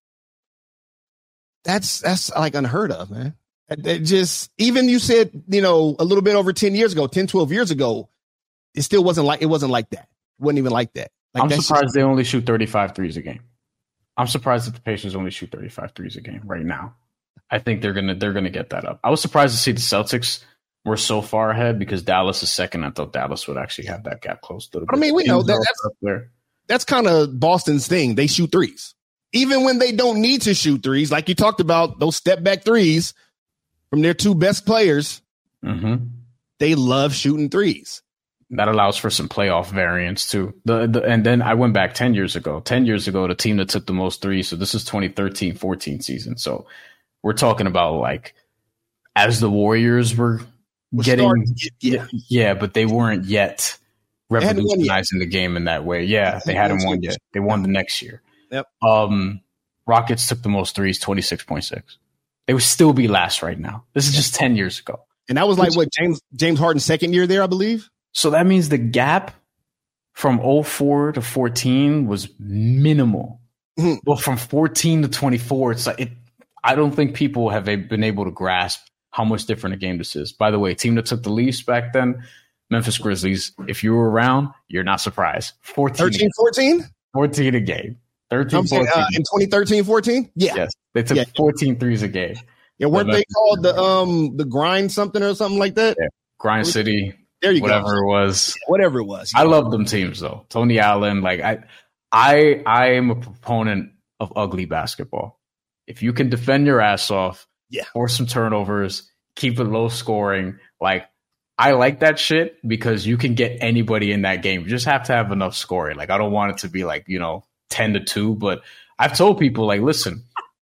that's like unheard of, man. It just, even you said, a little bit over 10 years ago, 10, 12 years ago, it wasn't like that. It wasn't even like that. I'm surprised they only shoot 35 threes a game. I'm surprised that the Pacers only shoot 35 threes a game right now. I think they're gonna get that up. I was surprised to see the Celtics were so far ahead, because Dallas is second. I thought Dallas would actually have that gap closed. I mean, we know that's kind of Boston's thing. They shoot threes, even when they don't need to shoot threes. Like you talked about, those step back threes from their two best players. Mm-hmm. They love shooting threes. That allows for some playoff variance too. And then I went back 10 years ago. 10 years ago, the team that took the most threes. So this is 2013-14 season. So we're talking about, like, as the Warriors were getting, but they weren't yet revolutionizing the game in that way. Yeah, they hadn't won yet. They won the next year. Yep. Rockets took the most threes, 26.6. They would still be last right now. This is just 10 years ago. And that was like James Harden's second year there, I believe. So that means the gap from 04 to 14 was minimal. Mm-hmm. Well, from 14 to 24, it's like I don't think people have been able to grasp how much different a game this is. By the way, team that took the least back then, Memphis Grizzlies. If you were around, you're not surprised. 13-14? 14 a game. 13-14. In 2013-14? Yeah. Yes. They took 14 threes a game. Yeah, weren't they called the grind something or something like that? Yeah. Grind City. There you whatever go. It was. Whatever it was. I love them teams though. Tony Allen, like I am a proponent of ugly basketball. If you can defend your ass off, force some turnovers, keep it low scoring, like I like that shit, because you can get anybody in that game. You just have to have enough scoring. Like, I don't want it to be like, 10-2, but I've told people, like, listen,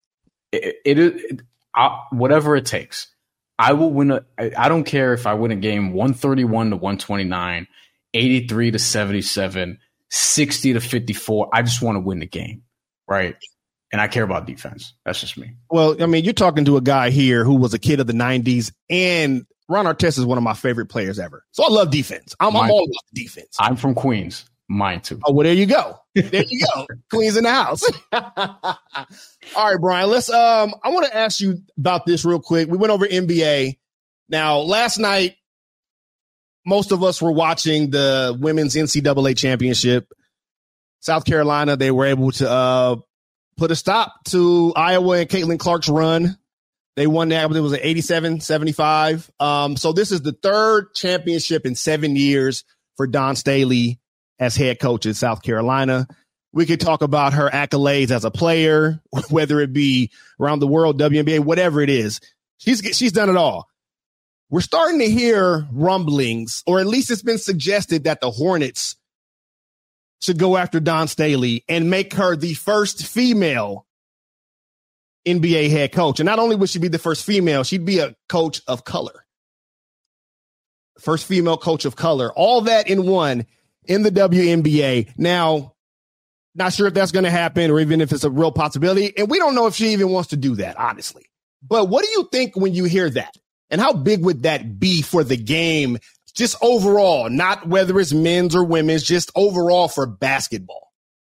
whatever it takes. I will win I don't care if I win a game 131-129, 83-77, 60-54. I just want to win the game, right? And I care about defense. That's just me. Well, I mean, you're talking to a guy here who was a kid of the 90s, and Ron Artest is one of my favorite players ever. So I love defense. I'm all about defense. I'm from Queens. Mine too. Oh, well, there you go. There you go. Queens in the house. All right, Brian, let's I want to ask you about this real quick. We went over NBA. Now, last night, most of us were watching the women's NCAA championship. South Carolina, they were able to put a stop to Iowa and Caitlin Clark's run. They won that. It was an 87-75. So this is the third championship in 7 years for Dawn Staley as head coach at South Carolina. We could talk about her accolades as a player, whether it be around the world, WNBA, whatever it is. She's done it all. We're starting to hear rumblings, or at least it's been suggested that the Hornets should go after Dawn Staley and make her the first female NBA head coach. And not only would she be the first female, she'd be a coach of color. First female coach of color. All that in one in the WNBA. Now, not sure if that's going to happen or even if it's a real possibility. And we don't know if she even wants to do that, honestly. But what do you think when you hear that? And how big would that be for the game, just overall, not whether it's men's or women's, just overall for basketball?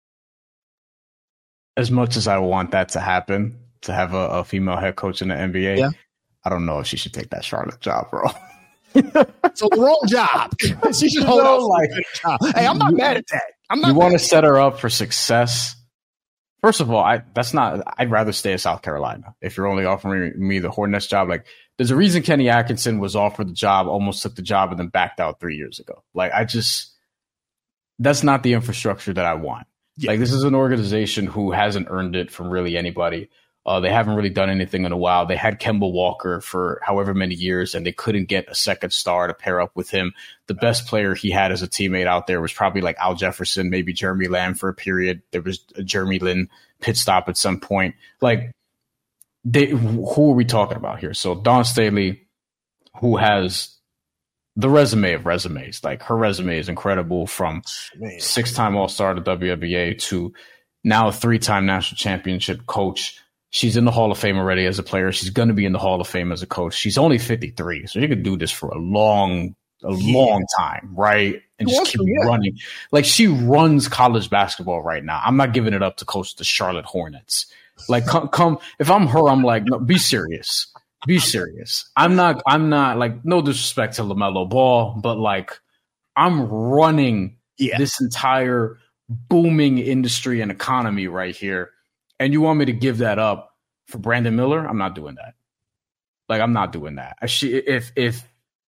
As much as I want that to happen, to have a female head coach in the NBA, I don't know if she should take that Charlotte job, bro. So the wrong job. She should hold on. Hey, I'm not mad at that. You want to set her up for success? First of all, I'd rather stay in South Carolina. If you're only offering me the Hornets job, like there's a reason Kenny Atkinson was offered the job, almost took the job, and then backed out 3 years ago. Like that's not the infrastructure that I want. Yeah. Like this is an organization who hasn't earned it from really anybody. They haven't really done anything in a while. They had Kemba Walker for however many years, and they couldn't get a second star to pair up with him. The best player he had as a teammate out there was probably like Al Jefferson, maybe Jeremy Lamb for a period. There was a Jeremy Lin pit stop at some point. Like, who are we talking about here? So Dawn Staley, who has the resume of resumes. Like, her resume is incredible, from 6-time All-Star to WNBA to now a 3-time national championship coach. She's in the Hall of Fame already as a player. She's going to be in the Hall of Fame as a coach. She's only 53, so you could do this for a long time, right? And just keep running. Like, she runs college basketball right now. I'm not giving it up to coach the Charlotte Hornets. Like, come. If I'm her, I'm like, no, be serious. Be serious. I'm not like, no disrespect to LaMelo Ball, but like, I'm running this entire booming industry and economy right here. And you want me to give that up for Brandon Miller? I'm not doing that. Like, I'm not doing that. If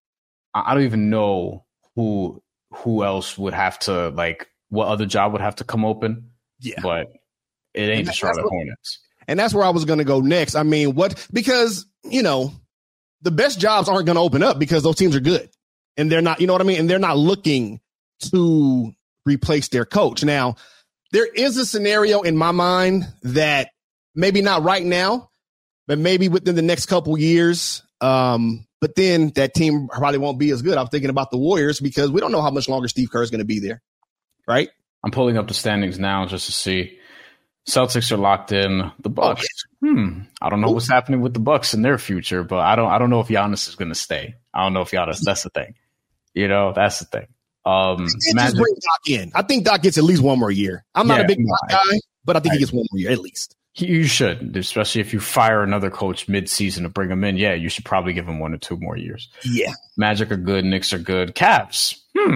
I don't even know who else would have to, like, what other job would have to come open. Yeah. But it ain't the Charlotte Hornets. And that's where I was going to go next. I mean, because, you know, the best jobs aren't going to open up because those teams are good. And they're not, you know what I mean? And they're not looking to replace their coach. Now, there is a scenario in my mind that maybe not right now, but maybe within the next couple years. But then that team probably won't be as good. I'm thinking about the Warriors because we don't know how much longer Steve Kerr is going to be there. Right. I'm pulling up the standings now just to see. Celtics are locked in. The Bucks. I don't know what's happening with the Bucks in their future, but I don't know if Giannis is going to stay. I don't know if Giannis. That's the thing. You know, that's the thing. Just bring Doc in. I think Doc gets at least one more year. I'm not a big Doc guy, but I think he gets one more year at least. You should, especially if you fire another coach mid-season to bring him in. Yeah, you should probably give him 1 or 2 more years. Yeah. Magic are good. Knicks are good. Cavs.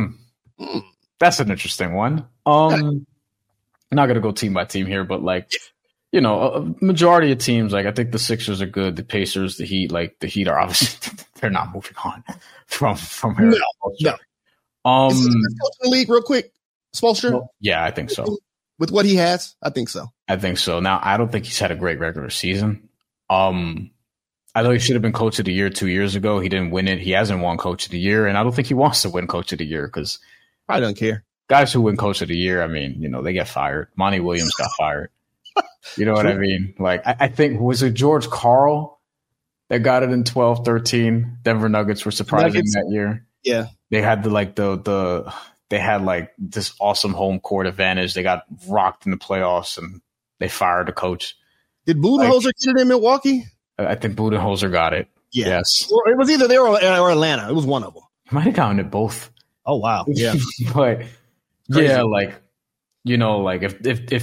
That's an interesting one. I'm not going to go team by team here, but like, you know, a majority of teams, like I think the Sixers are good. The Pacers, the Heat, like the Heat are obviously, they're not moving on from here. No. Is he the coach in the league real quick, Spoelstra? Well, yeah, I think so. With what he has, I think so. I think so. Now, I don't think he's had a great regular season. I know he should have been coach of the year 2 years ago. He didn't win it. He hasn't won coach of the year, and I don't think he wants to win coach of the year because I don't care. Guys who win coach of the year, I mean, you know, they get fired. Monty Williams got fired. You know what I mean? Like, I think, was it George Karl that got it in 12-13? Denver Nuggets were surprising that year. Yeah. They had they had like this awesome home court advantage. They got rocked in the playoffs and they fired the coach. Did Budenholzer get it in Milwaukee? I think Budenholzer got it. Yeah. Yes. Or it was either there or Atlanta. It was one of them. He might have gotten it both. Oh wow. Yeah. But crazy. Yeah, like, you know, like if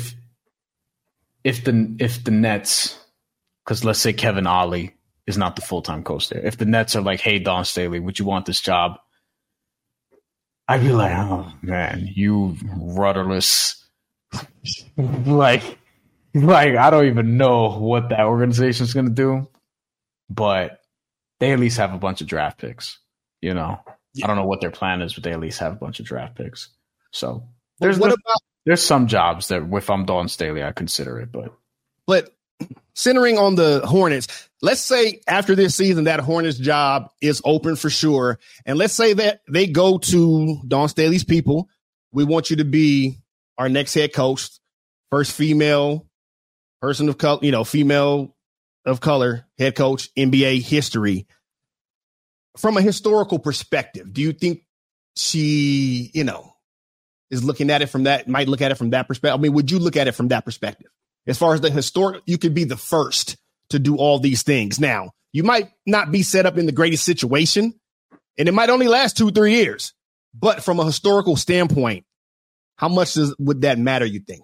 the Nets, because let's say Kevin Ollie is not the full-time coach there. If the Nets are like, hey, Dawn Staley, would you want this job? I'd be like, oh man, you rudderless. like I don't even know what that organization is going to do, but they at least have a bunch of draft picks. You know, I don't know what their plan is, but they at least have a bunch of draft picks. So what about There's some jobs that if I'm Dawn Staley, I consider it, but centering on the Hornets, let's say after this season that Hornets job is open for sure, and let's say that they go to Dawn Staley's people. We want you to be our next head coach, first female person of color, female of color head coach, NBA history. From a historical perspective, do you think she, is looking at it from that, might look at it from that perspective? I mean, would you look at it from that perspective? As far as the historic, you could be the first to do all these things. Now, you might not be set up in the greatest situation, and it might only last 2-3 years. But from a historical standpoint, how much would that matter, you think?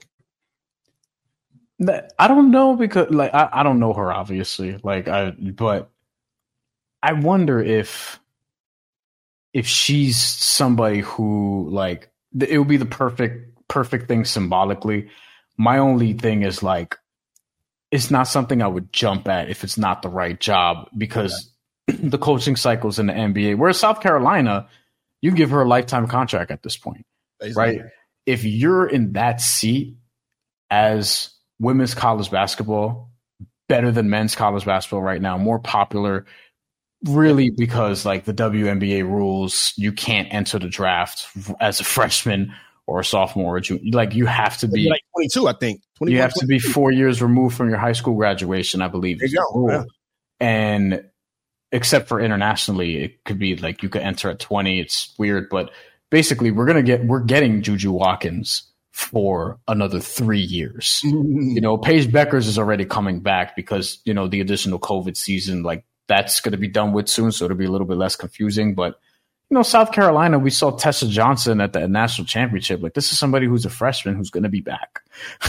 I don't know, because I don't know her, obviously. But I wonder if she's somebody who it would be the perfect thing symbolically. My only thing is it's not something I would jump at if it's not the right job, because the coaching cycles in the NBA, whereas South Carolina, you give her a lifetime contract at this point, basically. Right? If you're in that seat as women's college basketball, better than men's college basketball right now, more popular, really, because the WNBA rules, you can't enter the draft as a freshman or a sophomore or junior. You have to be 22, I think. You have to be 4 years removed from your high school graduation, I believe. There you go. Yeah. And except for internationally, it could be you could enter at 20. It's weird, but basically we're getting Juju Watkins for another 3 years. Paige Beckers is already coming back because, the additional COVID season, that's going to be done with soon. So it'll be a little bit less confusing, but South Carolina, we saw Tessa Johnson at the national championship. This is somebody who's a freshman who's going to be back.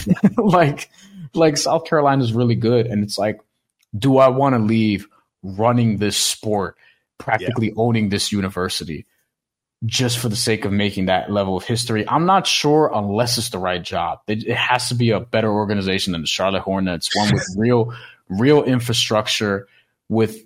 South Carolina is really good. And it's do I want to leave running this sport, practically owning this university, just for the sake of making that level of history? I'm not sure, unless it's the right job. It has to be a better organization than the Charlotte Hornets, one with real infrastructure, with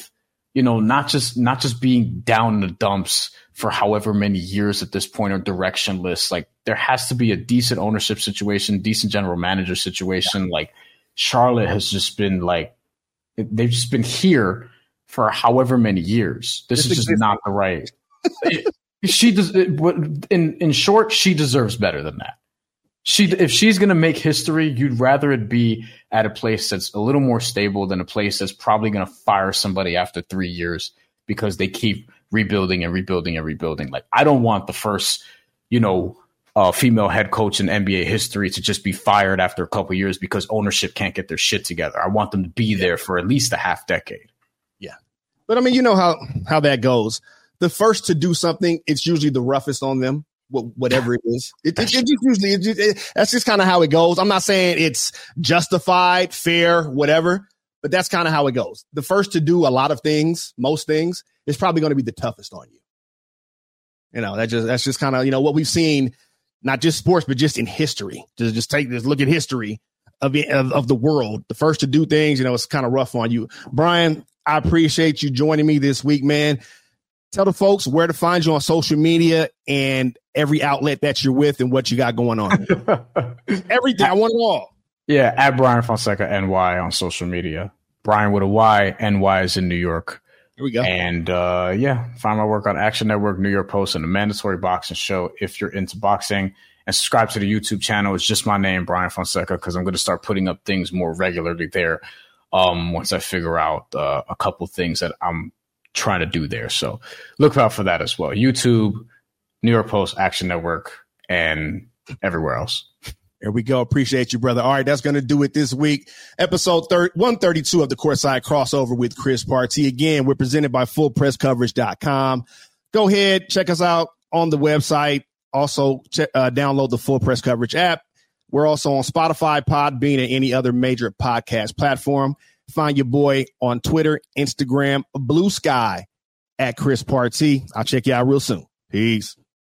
not just being down in the dumps for however many years at this point, or directionless. There has to be a decent ownership situation, decent general manager situation. Charlotte has just been they've just been here for however many years. This is just not the right. She does. In short, she deserves better than that. If she's going to make history, you'd rather it be at a place that's a little more stable than a place that's probably going to fire somebody after 3 years because they keep rebuilding and rebuilding and rebuilding. I don't want the first, female head coach in NBA history to just be fired after a couple of years because ownership can't get their shit together. I want them to be there for at least a half decade. Yeah. But I mean, how that goes. The first to do something, it's usually the roughest on them. Whatever it is, that's just kind of how it goes. I'm not saying it's justified, fair, whatever, but that's kind of how it goes. The first to do a lot of things, most things, is probably going to be the toughest on you. That's just kind of what we've seen, not just sports, but just in history. Just look at history of the world. The first to do things, it's kind of rough on you. Brian, I appreciate you joining me this week, man. Tell the folks where to find you on social media and every outlet that you're with and what you got going on. Everything. I want it all. Yeah, at Brian Fonseca NY on social media. Brian with a Y, NY is in New York. Here we go. And find my work on Action Network, New York Post, and the Mandatory Boxing Show if you're into boxing. And subscribe to the YouTube channel. It's just my name, Brian Fonseca, because I'm going to start putting up things more regularly there once I figure out a couple things that I'm trying to do there. So look out for that as well. YouTube, New York Post, Action Network, and everywhere else. There we go. Appreciate you, brother. All right, that's going to do it this week. Episode 132 of the Courtside Crossover with Chris Partee. Again, we're presented by FullPressCoverage.com. Go ahead, check us out on the website. Also, download the Full Press Coverage app. We're also on Spotify, Podbean, and any other major podcast platform. Find your boy on Twitter, Instagram, Blue Sky at Chris Partee. I'll check you out real soon. Peace.